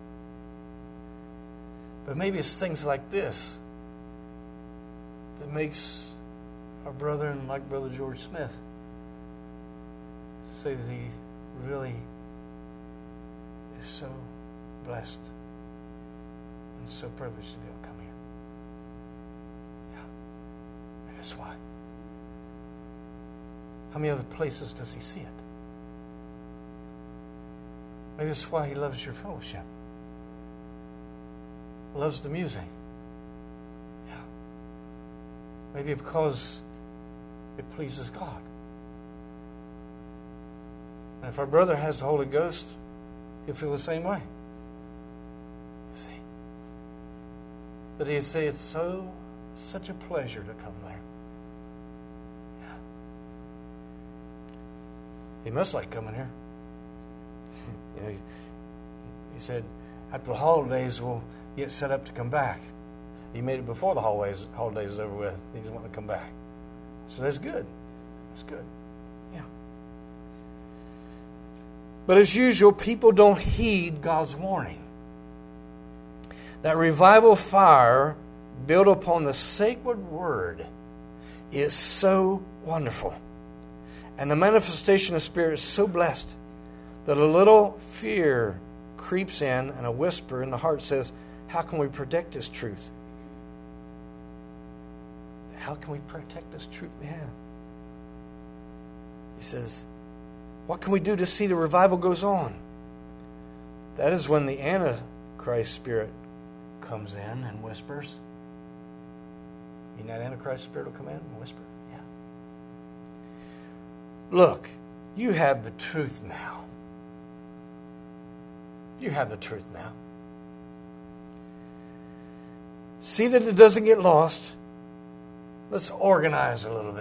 But maybe it's things like this that makes our brother, and like Brother George Smith, say that he really is so blessed and so privileged to be able to come here. Yeah. And that's why. How many other places does he see it? Maybe that's why he loves your fellowship. Loves the music. Yeah. Maybe because it pleases God. And if our brother has the Holy Ghost, he'll feel the same way. You see? But he'd say it's such a pleasure to come there. Yeah. He must like coming here. He said, after the holidays, we'll get set up to come back. He made it before the holidays was over with. He doesn't want to come back. So that's good. That's good. Yeah. But as usual, people don't heed God's warning. That revival fire built upon the sacred word is so wonderful. And the manifestation of Spirit is so blessed that a little fear creeps in and a whisper in the heart says, how can we protect this truth? How can we protect this truth we have? He says, what can we do to see the revival goes on? That is when the Antichrist spirit comes in and whispers. You know that Antichrist spirit will come in and whisper? Yeah. Look, you have the truth now. You have the truth now. See that it doesn't get lost. Let's organize a little bit.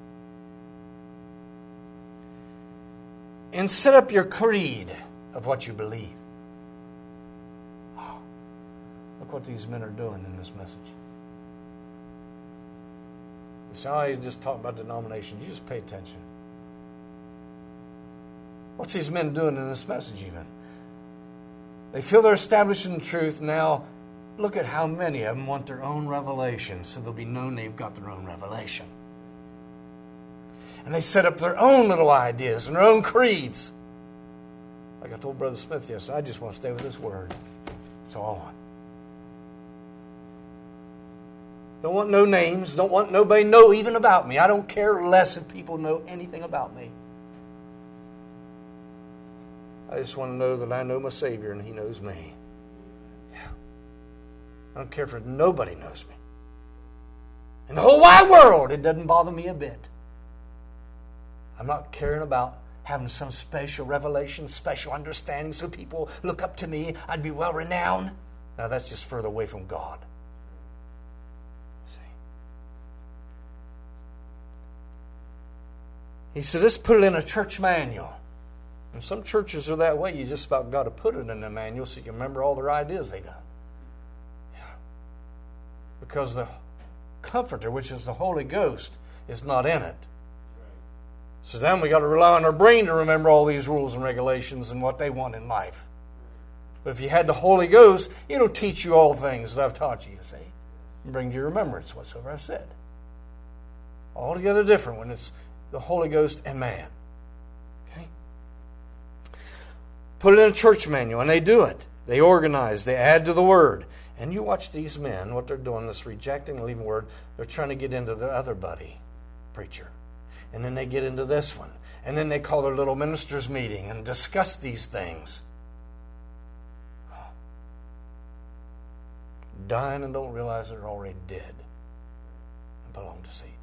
And set up your creed of what you believe. Oh, look what these men are doing in this message. It's not you just talk about denominations. You just pay attention. What's these men doing in this message even? They feel they're establishing the truth. Now, look at how many of them want their own revelation, so they'll be known they've got their own revelation. And they set up their own little ideas and their own creeds. Like I told Brother Smith yesterday, I just want to stay with this word. That's all I want. Don't want no names. Don't want nobody to know even about me. I don't care less if people know anything about me. I just want to know that I know my Savior and He knows me. Yeah. I don't care if nobody knows me. In the whole wide world, it doesn't bother me a bit. I'm not caring about having some special revelation, special understanding so people look up to me. I'd be well renowned. Now that's just further away from God. See? He said, let's put it in a church manual. And some churches are that way. You just about got to put it in the manual so you can remember all their ideas they got. Yeah. Because the Comforter, which is the Holy Ghost, is not in it. So then we got to rely on our brain to remember all these rules and regulations and what they want in life. But if you had the Holy Ghost, it'll teach you all things that I've taught you, see, and bring to your remembrance whatsoever I've said. Altogether different when it's the Holy Ghost and man. Okay? Put it in a church manual, and they do it. They organize, they add to the Word. And you watch these men, what they're doing, this rejecting and leaving Word, they're trying to get into the other buddy preacher. And then they get into this one. And then they call their little ministers' meeting and discuss these things. Dying and don't realize they're already dead and belong to Satan.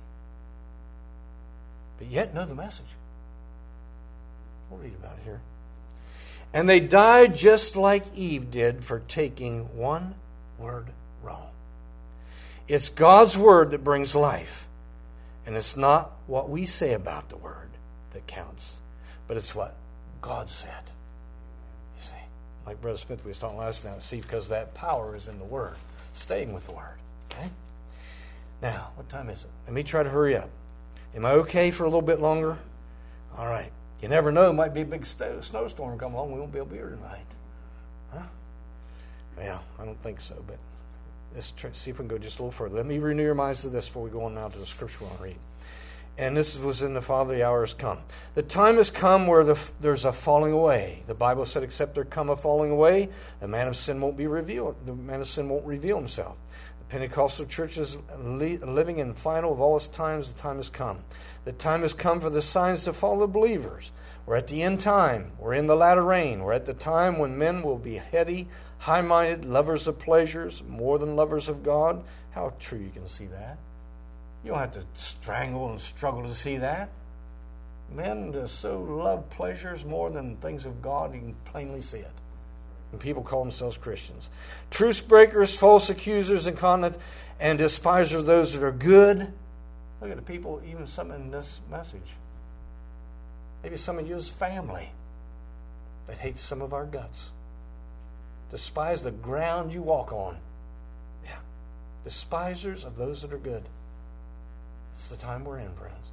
But yet know the message. We'll read about it here. And they died just like Eve did for taking one word wrong. It's God's word that brings life. And it's not what we say about the word that counts, but it's what God said. You see, like Brother Smith was talking last night, see, because that power is in the word, staying with the word. Okay? Now, what time is it? Let me try to hurry up. Am I okay for a little bit longer? All right. You never know, it might be a big snowstorm come along. We won't be able to be here tonight. Huh? Yeah, I don't think so, but let's try, see if we can go just a little further. Let me renew your minds to this before we go on now to the scripture we want to read. And this was in the Father, the hour has come. The time has come where there's a falling away. The Bible said, except there come a falling away, the man of sin won't be revealed. The man of sin won't reveal himself. The Pentecostal church is living in final of all its times. The time has come. The time has come for the signs to follow the believers. We're at the end time. We're in the latter rain. We're at the time when men will be heady, high-minded, lovers of pleasures, more than lovers of God. How true you can see that. You don't have to strangle and struggle to see that. Men just so love pleasures more than things of God, you can plainly see it. And people call themselves Christians. Truce breakers, false accusers, incontinent, and despisers of those that are good. Look at the people, even some in this message. Maybe some of you's family that hates some of our guts. Despise the ground you walk on. Yeah. Despisers of those that are good. It's the time we're in, friends.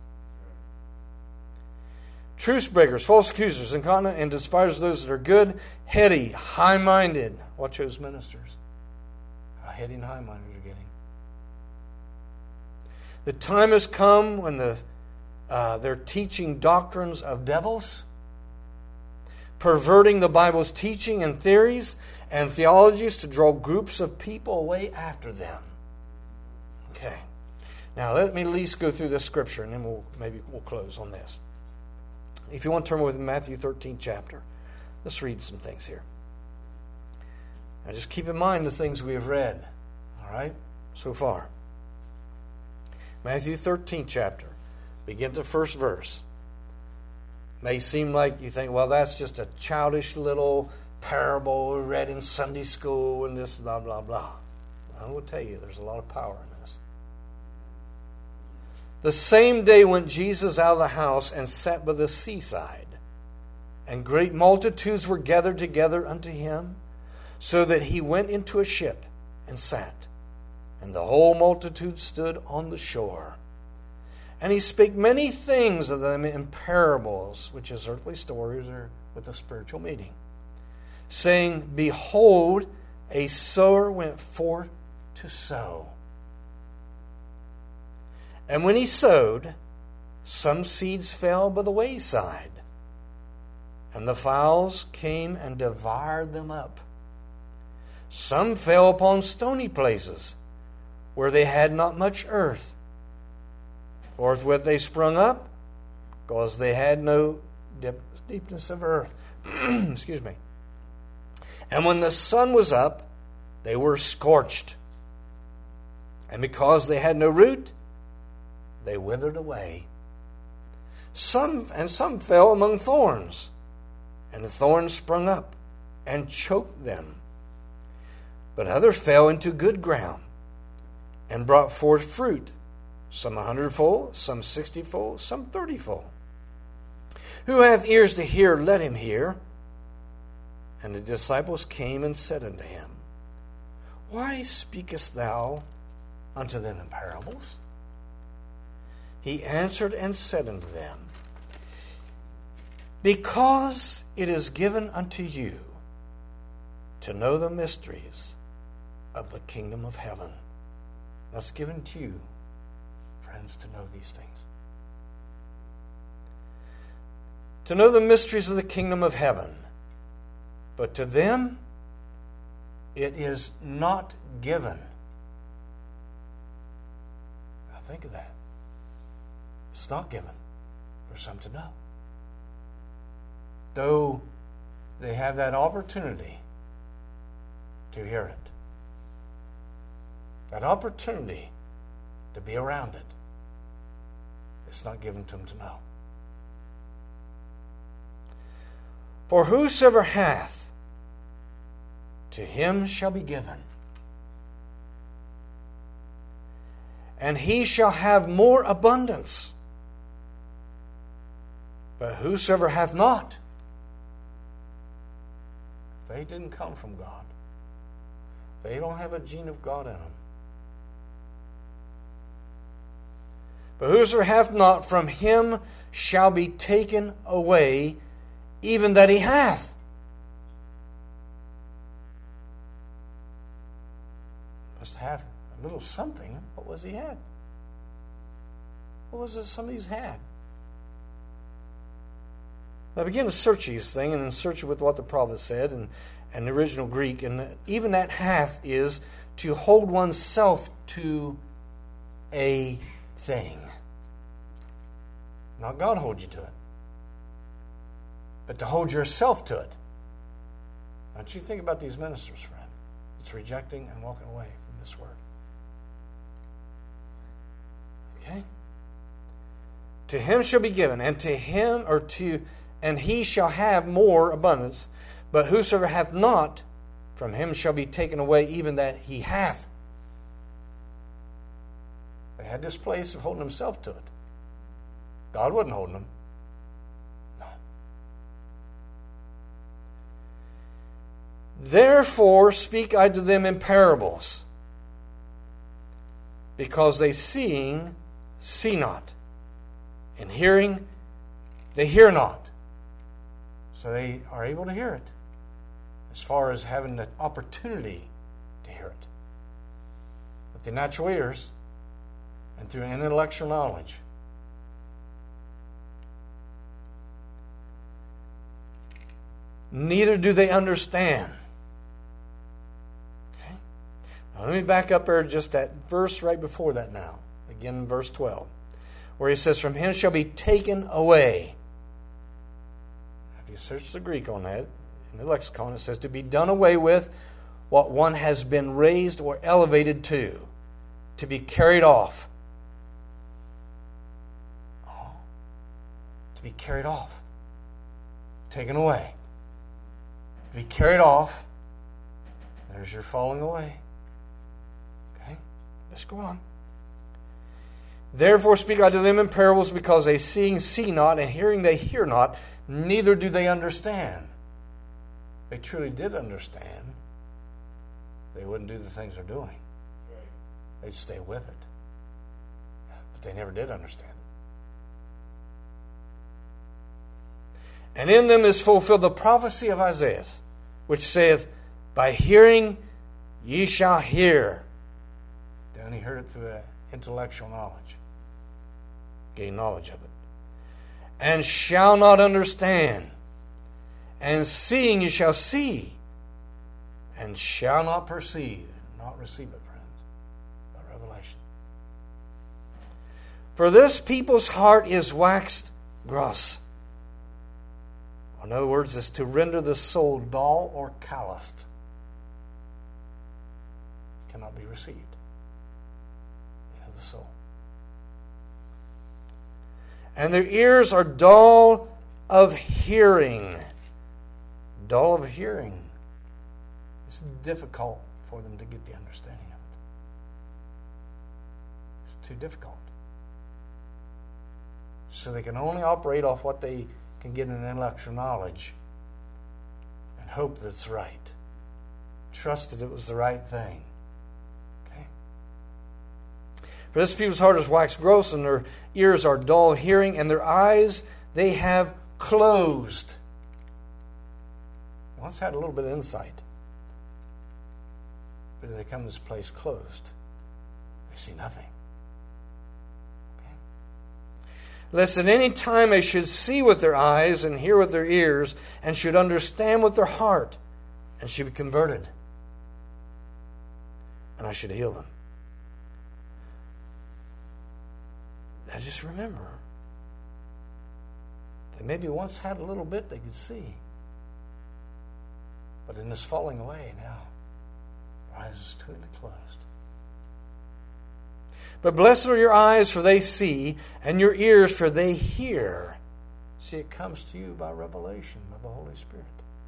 Truce breakers, false accusers, incontinent, and despisers of those that are good, heady, high-minded. Watch those ministers. How heady and high-minded they're getting. The time has come when they're teaching doctrines of devils, perverting the Bible's teaching and theories and theologies to draw groups of people away after them. Okay. Now, let me at least go through this scripture, and then we'll close on this. If you want to turn with me, Matthew 13 chapter. Let's read some things here. Now, just keep in mind the things we have read, all right, so far. Matthew 13 chapter. Begin to first verse. May seem like you think, well, that's just a childish little parable read in Sunday school and this blah, blah, blah. I will tell you, there's a lot of power in this. The same day went Jesus out of the house and sat by the seaside, and great multitudes were gathered together unto him, so that he went into a ship and sat, and the whole multitude stood on the shore. And he spake many things of them in parables, which is earthly stories or with a spiritual meaning, saying, Behold, a sower went forth to sow. And when he sowed, some seeds fell by the wayside, and the fowls came and devoured them up. Some fell upon stony places, where they had not much earth. Forthwith they sprung up, because they had no deepness of earth. Excuse me. And when the sun was up, they were scorched. And because they had no root, they withered away. Some fell among thorns, and the thorns sprung up and choked them. But others fell into good ground and brought forth fruit, some 100-fold, some 60-fold, some 30-fold. Who hath ears to hear, let him hear. And the disciples came and said unto him, Why speakest thou unto them in parables? He answered and said unto them, Because it is given unto you to know the mysteries of the kingdom of heaven. That's given to you, friends, to know these things. To know the mysteries of the kingdom of heaven. But to them, it is not given. Now think of that. It's not given. for some to know. Though they have that opportunity to hear it, that opportunity to be around it, it's not given to them to know. For whosoever hath, to him shall be given, and he shall have more abundance. But whosoever hath not, they didn't come from God. They don't have a gene of God in them. But whosoever hath not, from him shall be taken away even that he hath. Must have a little something. What was he had? What was it somebody's had? I began to search these things and then search it with what the prophet said and the original Greek. And even that hath is to hold oneself to a thing. Not God hold you to it, but to hold yourself to it. Don't you think about these ministers, friend. It's rejecting and walking away from this word. Okay? To him shall be given, and to him and he shall have more abundance. But whosoever hath not, from him shall be taken away even that he hath. They had this place of holding himself to it. God wasn't holding them. No. Therefore speak I to them in parables, because they seeing see not, and hearing they hear not. So they are able to hear it, as far as having the opportunity to hear it. With the natural ears and through intellectual knowledge. Neither do they understand. Okay? Now let me back up there just that verse right before that now. Again, verse 12. Where he says, from him shall be taken away. If you search the Greek on that, in the lexicon, it says to be done away with, what one has been raised or elevated to be carried off. Oh, to be carried off. Taken away. To be carried off. There's your falling away. Okay, let's go on. Therefore speak I to them in parables, because they seeing see not, and hearing they hear not, neither do they understand. If they truly did understand, they wouldn't do the things they're doing. They'd stay with it. But they never did understand it. And in them is fulfilled the prophecy of Isaiah, which saith, by hearing ye shall hear. Then he heard it through intellectual knowledge. Gain knowledge of it. And shall not understand. And seeing ye shall see. And shall not perceive. Not receive it, friends. By revelation. For this people's heart is waxed gross. In other words, is to render the soul dull or calloused. Cannot be received. The soul. And their ears are dull of hearing. Dull of hearing. It's difficult for them to get the understanding of it. It's too difficult. So they can only operate off what they can get in intellectual knowledge and hope that it's right. Trust that it was the right thing. For this people's heart is waxed gross, and their ears are dull of hearing, and their eyes they have closed. Once had a little bit of insight, but then they come to this place closed. They see nothing. Okay. Lest at any time they should see with their eyes and hear with their ears, and should understand with their heart, and should be converted, and I should heal them. Now just remember, They maybe once had a little bit they could see. But in this falling away now, your eyes are totally closed. But blessed are your eyes, for they see, and your ears, for they hear. See, it comes to you by revelation of the Holy Spirit.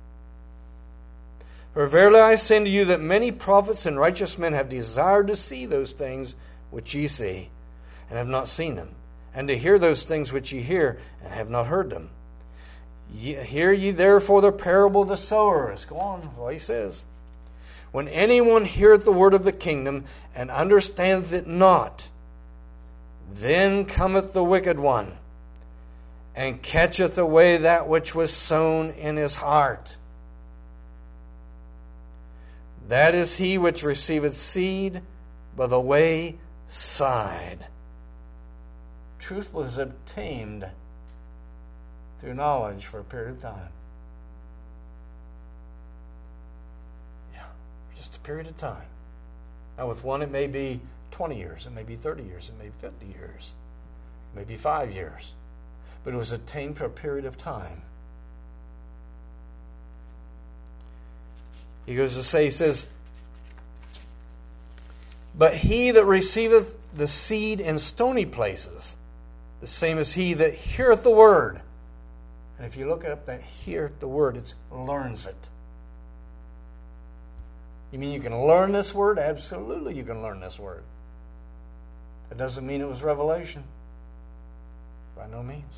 For verily I say unto you that many prophets and righteous men have desired to see those things which ye see, and have not seen them, and to hear those things which ye hear, and have not heard them. Hear ye therefore the parable of the sowers. Go on, what he says. When anyone heareth the word of the kingdom, and understandeth it not, then cometh the wicked one, and catcheth away that which was sown in his heart. That is he which receiveth seed by the wayside. Truth was obtained through knowledge for a period of time. Yeah, just a period of time. Now with one it may be 20 years, it may be 30 years, it may be 50 years, it may be 5 years. But it was obtained for a period of time. He goes to say, he says, but he that receiveth the seed in stony places, the same as he that heareth the word. And if you look up that heareth the word, it's learns it. You mean you can learn this word? Absolutely you can learn this word. That doesn't mean it was revelation. By no means.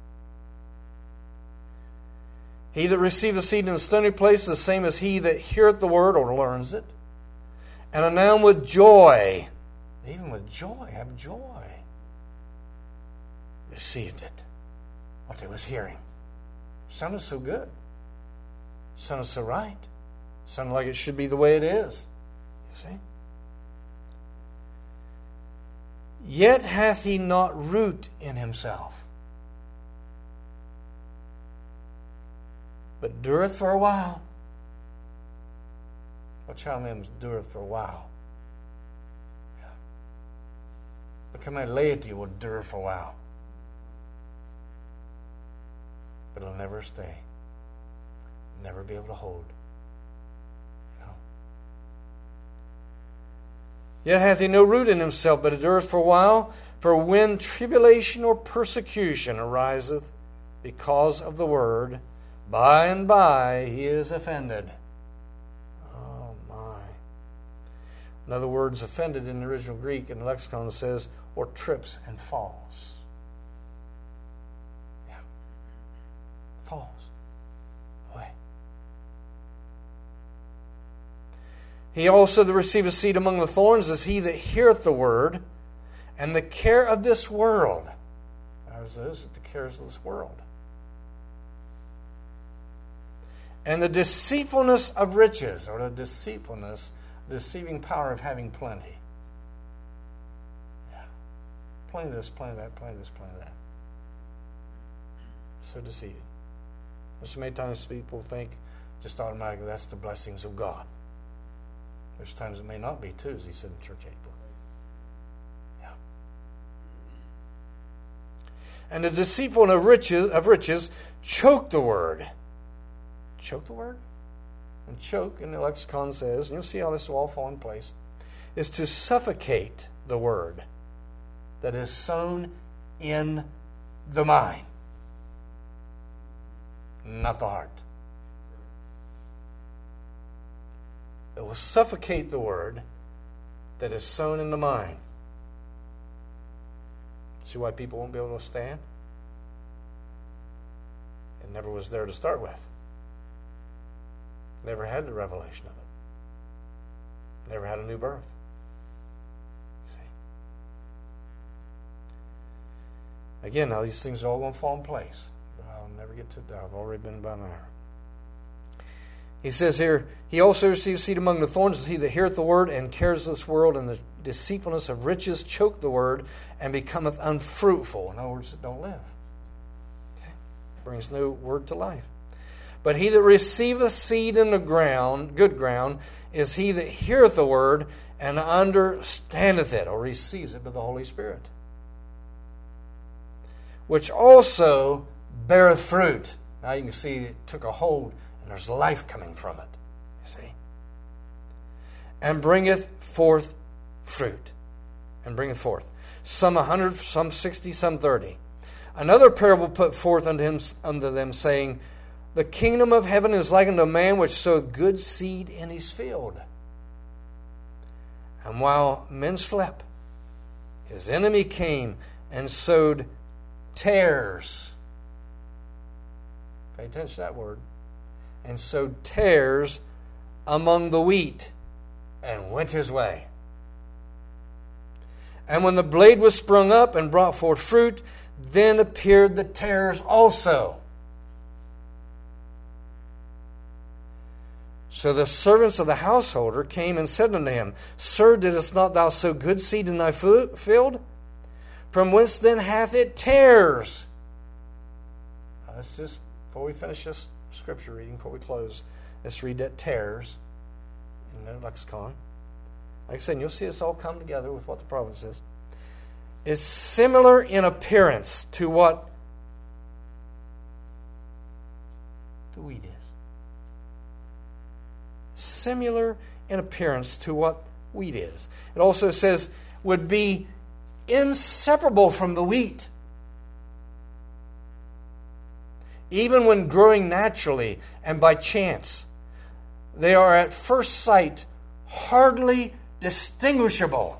He that receiveth the seed in a stony place is the same as he that heareth the word or learns it. And anon with joy, even with joy, have joy, received it. What they was hearing. Sounded so good. Sounded so right. Sounded like it should be the way it is. You see? Yet hath he not root in himself, but dureth for a while. Watch how them dureth for a while. Yeah. Look how my laity will endure for a while. But it'll never stay. Never be able to hold. You know? Yet hath he no root in himself, but endureth for a while. For when tribulation or persecution ariseth because of the word, by and by he is offended. Oh my. In other words, offended in the original Greek in the lexicon says, or trips and falls. Yeah. Falls away. He also that receiveth seed among the thorns is he that heareth the word, and the care of this world. Ours is the cares of this world. And the deceitfulness of riches, or the deceiving power of having plenty. Yeah. Plenty of this, plenty of that, plenty of this, plenty of that. So deceiving. There's so many times people think just automatically that's the blessings of God. There's times it may not be too, as he said in Church 8 book. Yeah. And the deceitfulness of riches choke the word. Choke the word? And choke, in the lexicon says, and you'll see how this will all fall in place, is to suffocate the word that is sown in the mind, not the heart. It will suffocate the word that is sown in the mind. See why people won't be able to stand? It never was there to start with. Never had the revelation of it. Never had a new birth. See? Again, now these things are all going to fall in place. But I'll never get to that. I've already been about an hour. He says here, he also receives seed among the thorns is he that heareth the word and cares this world, and the deceitfulness of riches choke the word and becometh unfruitful. In other words, it don't live. Okay? Brings no word to life. But he that receiveth seed in the ground, good ground, is he that heareth the word and understandeth it, or receives it by the Holy Spirit, which also beareth fruit. Now you can see it took a hold and there's life coming from it. You see? And bringeth forth fruit. And bringeth forth. Some 100, some 60, some 30. Another parable put forth unto them, saying, the kingdom of heaven is like unto a man which sowed good seed in his field. And while men slept, his enemy came and sowed tares. Pay attention to that word. And sowed tares among the wheat, and went his way. And when the blade was sprung up and brought forth fruit, then appeared the tares also. So the servants of the householder came and said unto him, Sir, didst not thou sow good seed in thy field? From whence then hath it tares? Now let's just, before we finish this scripture reading, before we close, let's read that tares in the lexicon. Like I said, you'll see this all come together with what the prophet says. It's similar in appearance to what the wheat is. Similar in appearance to what wheat is. It also says would be inseparable from the wheat. Even when growing naturally and by chance, they are at first sight hardly distinguishable.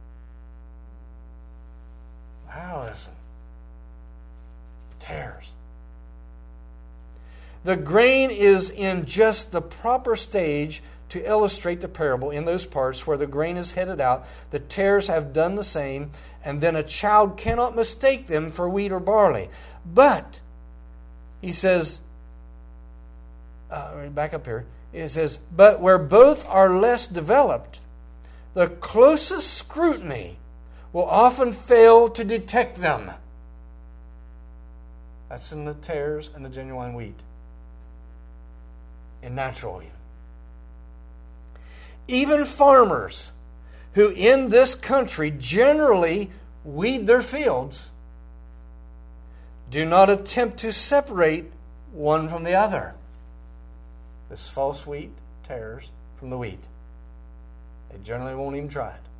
Now listen. Tares. The grain is in just the proper stage to illustrate the parable in those parts where the grain is headed out. The tares have done the same, and then a child cannot mistake them for wheat or barley. But, he says, back up here, it says, but where both are less developed, the closest scrutiny will often fail to detect them. That's in the tares and the genuine wheat. In natural even. Even farmers who in this country generally weed their fields do not attempt to separate one from the other. This false wheat, tares, from the wheat. They generally won't even try it.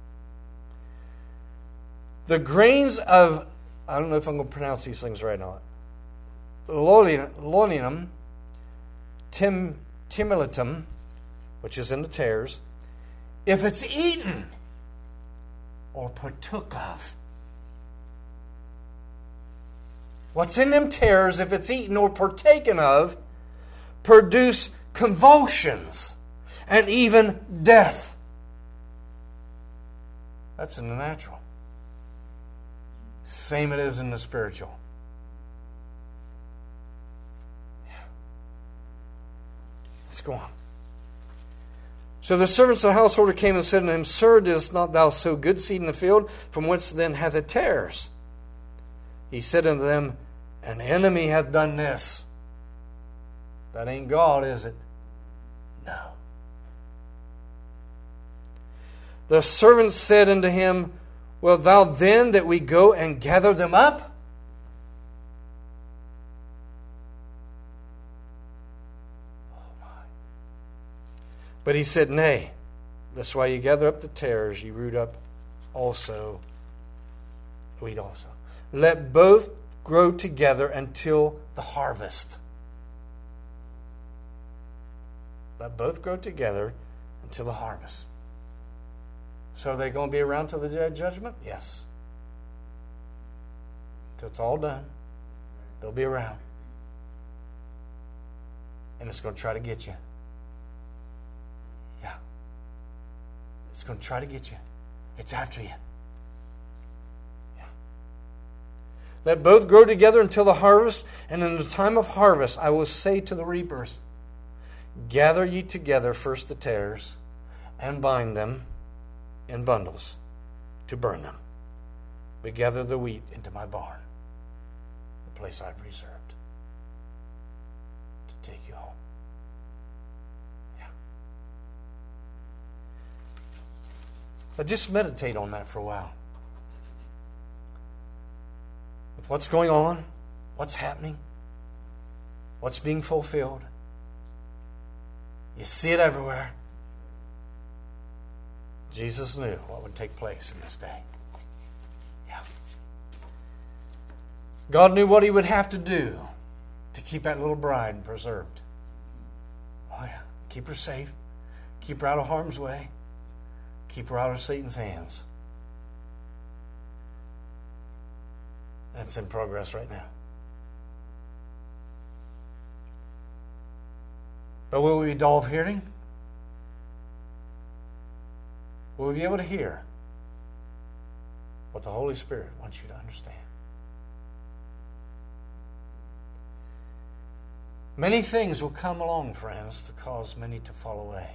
The grains of, I don't know if I'm going to pronounce these things right or not, Lolium, Timiletum, which is in the tares, if it's eaten or partook of. What's in them tares, if it's eaten or partaken of, produce convulsions and even death. That's in the natural. Same it is in the spiritual. Let's go on. So the servants of the householder came and said unto him, Sir, didst not thou sow good seed in the field? From whence then hath it tares? He said unto them, An enemy hath done this. That ain't God, is it? No. The servants said unto him, Wilt thou then that we go and gather them up? But he said, Nay, that's why you gather up the tares, you root up also wheat also. Let both grow together until the harvest. Let both grow together until the harvest. So are they going to be around till the day of judgment? Yes. Till it's all done, they'll be around. And it's going to try to get you. It's going to try to get you. It's after you. Yeah. Let both grow together until the harvest, and in the time of harvest I will say to the reapers, Gather ye together first the tares, and bind them in bundles to burn them. But gather the wheat into my barn, the place I've reserved to take you home. But just meditate on that for a while. With what's going on what's happening, what's being fulfilled. You see it everywhere. Jesus knew what would take place in this day. Yeah. God knew what he would have to do to keep that little bride preserved. Oh yeah. Keep her safe. Keep her out of harm's way. Keep her out of Satan's hands. That's in progress right now. But will we be dull of hearing? Will we be able to hear what the Holy Spirit wants you to understand? Many things will come along, friends, to cause many to fall away.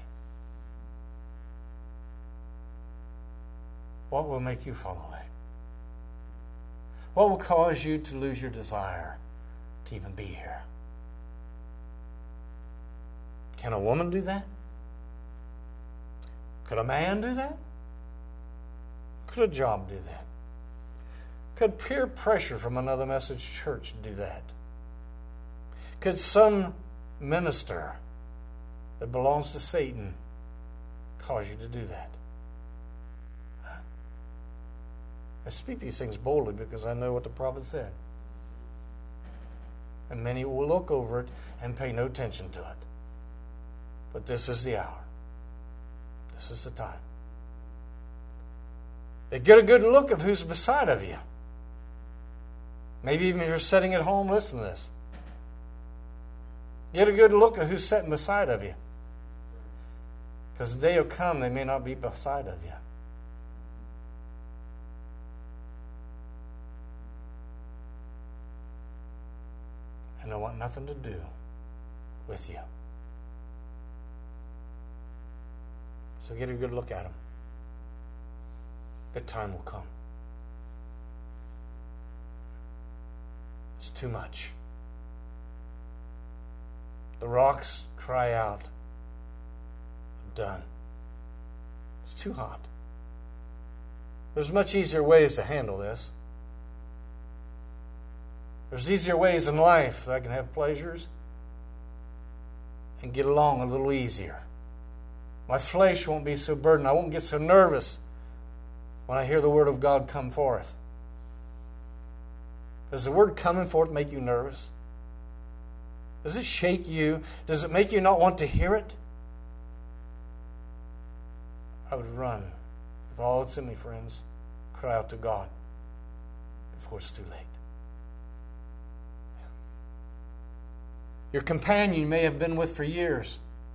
What will make you fall away? What will cause you to lose your desire to even be here? Can a woman do that? Could a man do that? Could a job do that? Could peer pressure from another message church do that? Could some minister that belongs to Satan cause you to do that? I speak these things boldly because I know what the prophet said. And many will look over it and pay no attention to it. But this is the hour. This is the time. They get a good look of who's beside of you. Maybe even if you're sitting at home, listen to this. Get a good look at who's sitting beside of you. Because the day will come, they may not be beside of you. And they want nothing to do with you. So get a good look at them. The time will come. It's too much. The rocks cry out, I'm done. It's too hot. There's much easier ways to handle this. There's easier ways in life that I can have pleasures and get along a little easier. My flesh won't be so burdened. I won't get so nervous when I hear the word of God come forth. Does the word coming forth make you nervous? Does it shake you? Does it make you not want to hear it? I would run with all that's in me, friends. Cry out to God before it's too late. Your companion you may have been with for years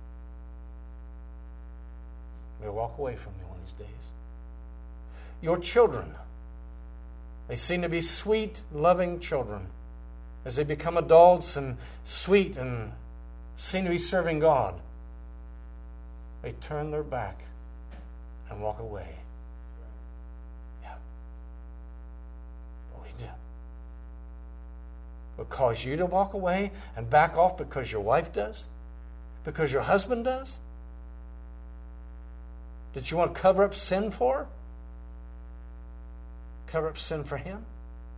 may walk away from you one of these days. Your children, they seem to be sweet, loving children. As they become adults and sweet and seem to be serving God, they turn their back and walk away. Yeah. What we do. Will cause you to walk away and back off because your wife does? Because your husband does? Did you want to cover up sin for her? Cover up sin for him?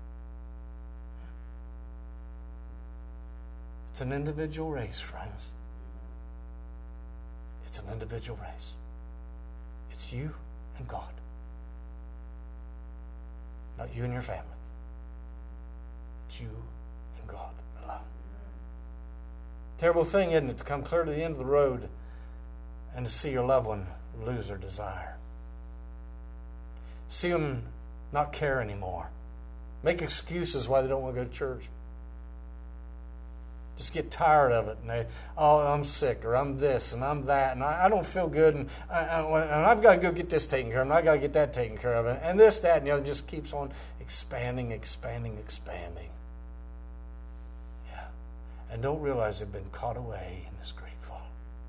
It's an individual race, friends. It's an individual race. It's you and God. Not you and your family. It's you and God alone. Terrible thing, isn't it, to come clear to the end of the road and to see your loved one lose their desire. See them not care anymore. Make excuses why they don't want to go to church. Just get tired of it. And they, oh, I'm sick, or I'm this, and I'm that, and I don't feel good, and I've got to go get this taken care of, and I've got to get that taken care of, and this, that, and the other just keeps on expanding. Yeah. And don't realize they've been caught away in this great fall.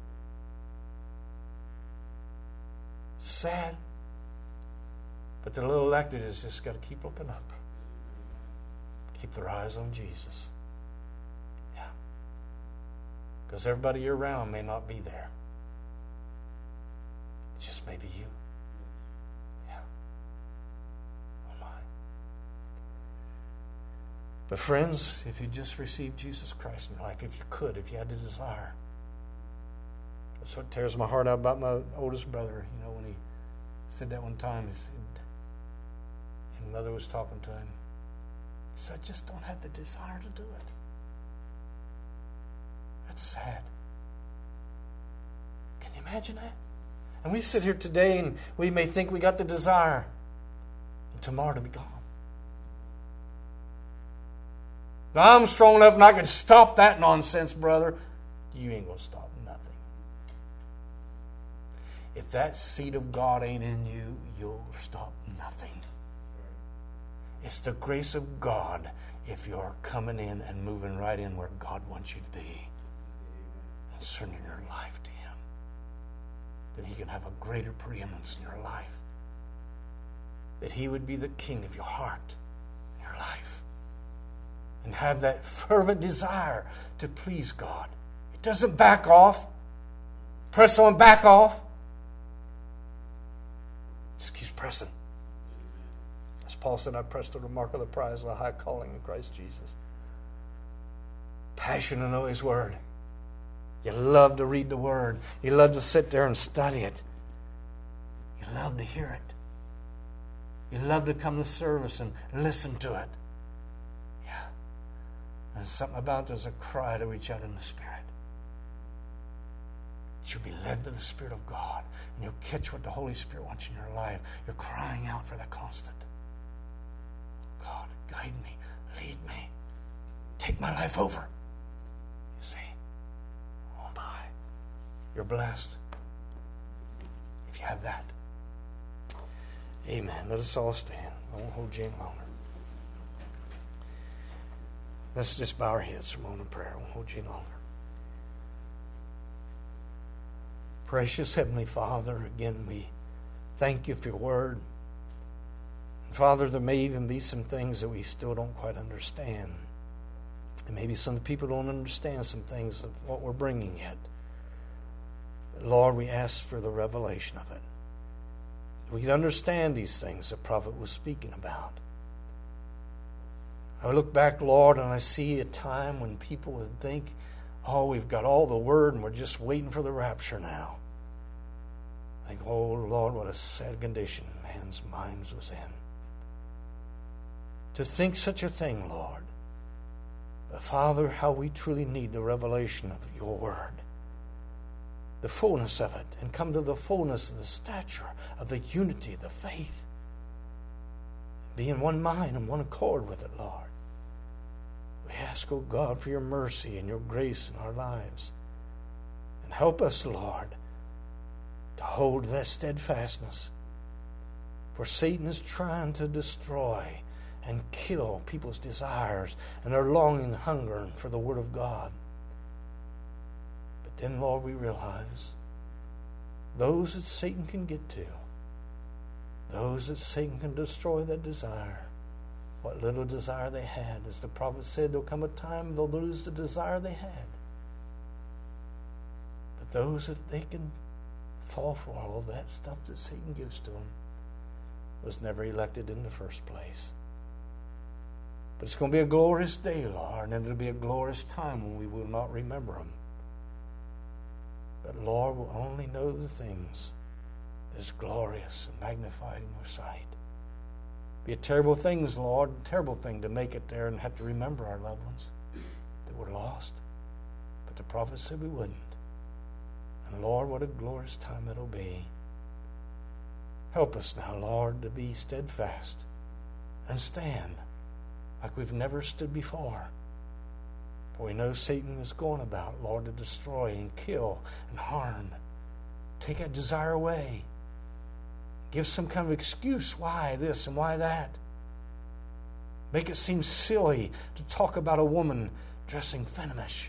Sad. But the little elected has just got to keep looking up. Keep their eyes on Jesus. Yeah. Because everybody you're around may not be there. It's just maybe you. Yeah. Oh my. But friends, if you just received Jesus Christ in your life, if you could, if you had the desire, that's what tears my heart out about my oldest brother. You know, when he said that one time, he said, and Mother was talking to him, he said, I just don't have the desire to do it. That's sad. Can you imagine that? And we sit here today and we may think we got the desire, and tomorrow to be gone. If I'm strong enough and I can stop that nonsense, brother, you ain't going to stop nothing. If that seed of God ain't in you, you'll stop nothing. It's the grace of God if you're coming in and moving right in where God wants you to be and surrendering your life to Him, that He can have a greater preeminence in your life, that He would be the king of your heart and your life, and have that fervent desire to please God. It doesn't back off, press on, back off. Just keeps pressing. As Paul said, I pressed to the mark of the prize of the high calling in Christ Jesus. Passion to know His Word. You love to read the Word. You love to sit there and study it. You love to hear it. You love to come to service and listen to it. Yeah. There's something about there's a cry to reach out in the Spirit. You'll be led by the Spirit of God, and you'll catch what the Holy Spirit wants in your life. You're crying out for that constant. God, guide me, lead me, take my life over. You see, oh my, you're blessed if you have that. Amen. Let us all stand. I won't hold you any longer. Let's just bow our heads for a moment of prayer. I won't hold you any longer. Precious Heavenly Father, again, we thank you for your word. And Father, there may even be some things that we still don't quite understand. And maybe some people don't understand some things of what we're bringing yet. But Lord, we ask for the revelation of it. We can understand these things the prophet was speaking about. I look back, Lord, and I see a time when people would think, oh, we've got all the word and we're just waiting for the rapture now. Like, oh, Lord, what a sad condition man's minds was in. To think such a thing, Lord. But Father, how we truly need the revelation of your word. The fullness of it, and come to the fullness of the stature of the unity of the faith. Be in one mind and one accord with it, Lord. We ask, oh God, for your mercy and your grace in our lives. And help us, Lord, to hold that steadfastness. For Satan is trying to destroy and kill people's desires and their longing and hunger for the Word of God. But then, Lord, we realize those that Satan can get to, those that Satan can destroy that desire, what little desire they had. As the prophet said, there'll come a time they'll lose the desire they had. But those that they can fall for all that stuff that Satan gives to them was never elected in the first place. But it's going to be a glorious day, Lord, and it'll be a glorious time when we will not remember them. But Lord, will only know the things that is glorious and magnified in your sight. Be a terrible thing, Lord, a terrible thing to make it there and have to remember our loved ones that were lost. But the prophet said we wouldn't. And Lord, what a glorious time it'll be. Help us now, Lord, to be steadfast and stand like we've never stood before. For we know Satan is going about, Lord, to destroy and kill and harm. Take that desire away. Give some kind of excuse why this and why that. Make it seem silly to talk about a woman dressing feminish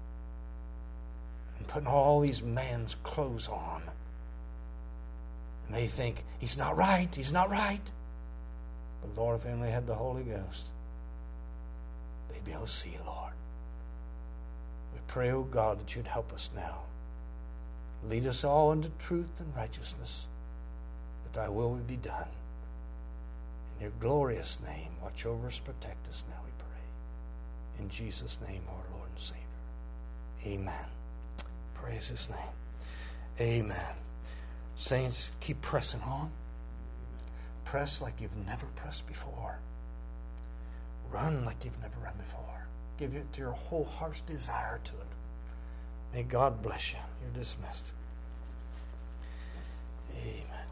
and putting all these man's clothes on. And they think, he's not right, he's not right. But Lord, if they only had the Holy Ghost, they'd be able to see, Lord. We pray, oh God, that you'd help us now. Lead us all into truth and righteousness, that thy will would be done. In your glorious name, watch over us, protect us now, we pray. in Jesus' name, our Lord and Savior. Amen. Praise His name. Amen. Saints, keep pressing on. Press like you've never pressed before. Run like you've never run before. Give your whole heart's desire to it. May God bless you. You're dismissed. Amen.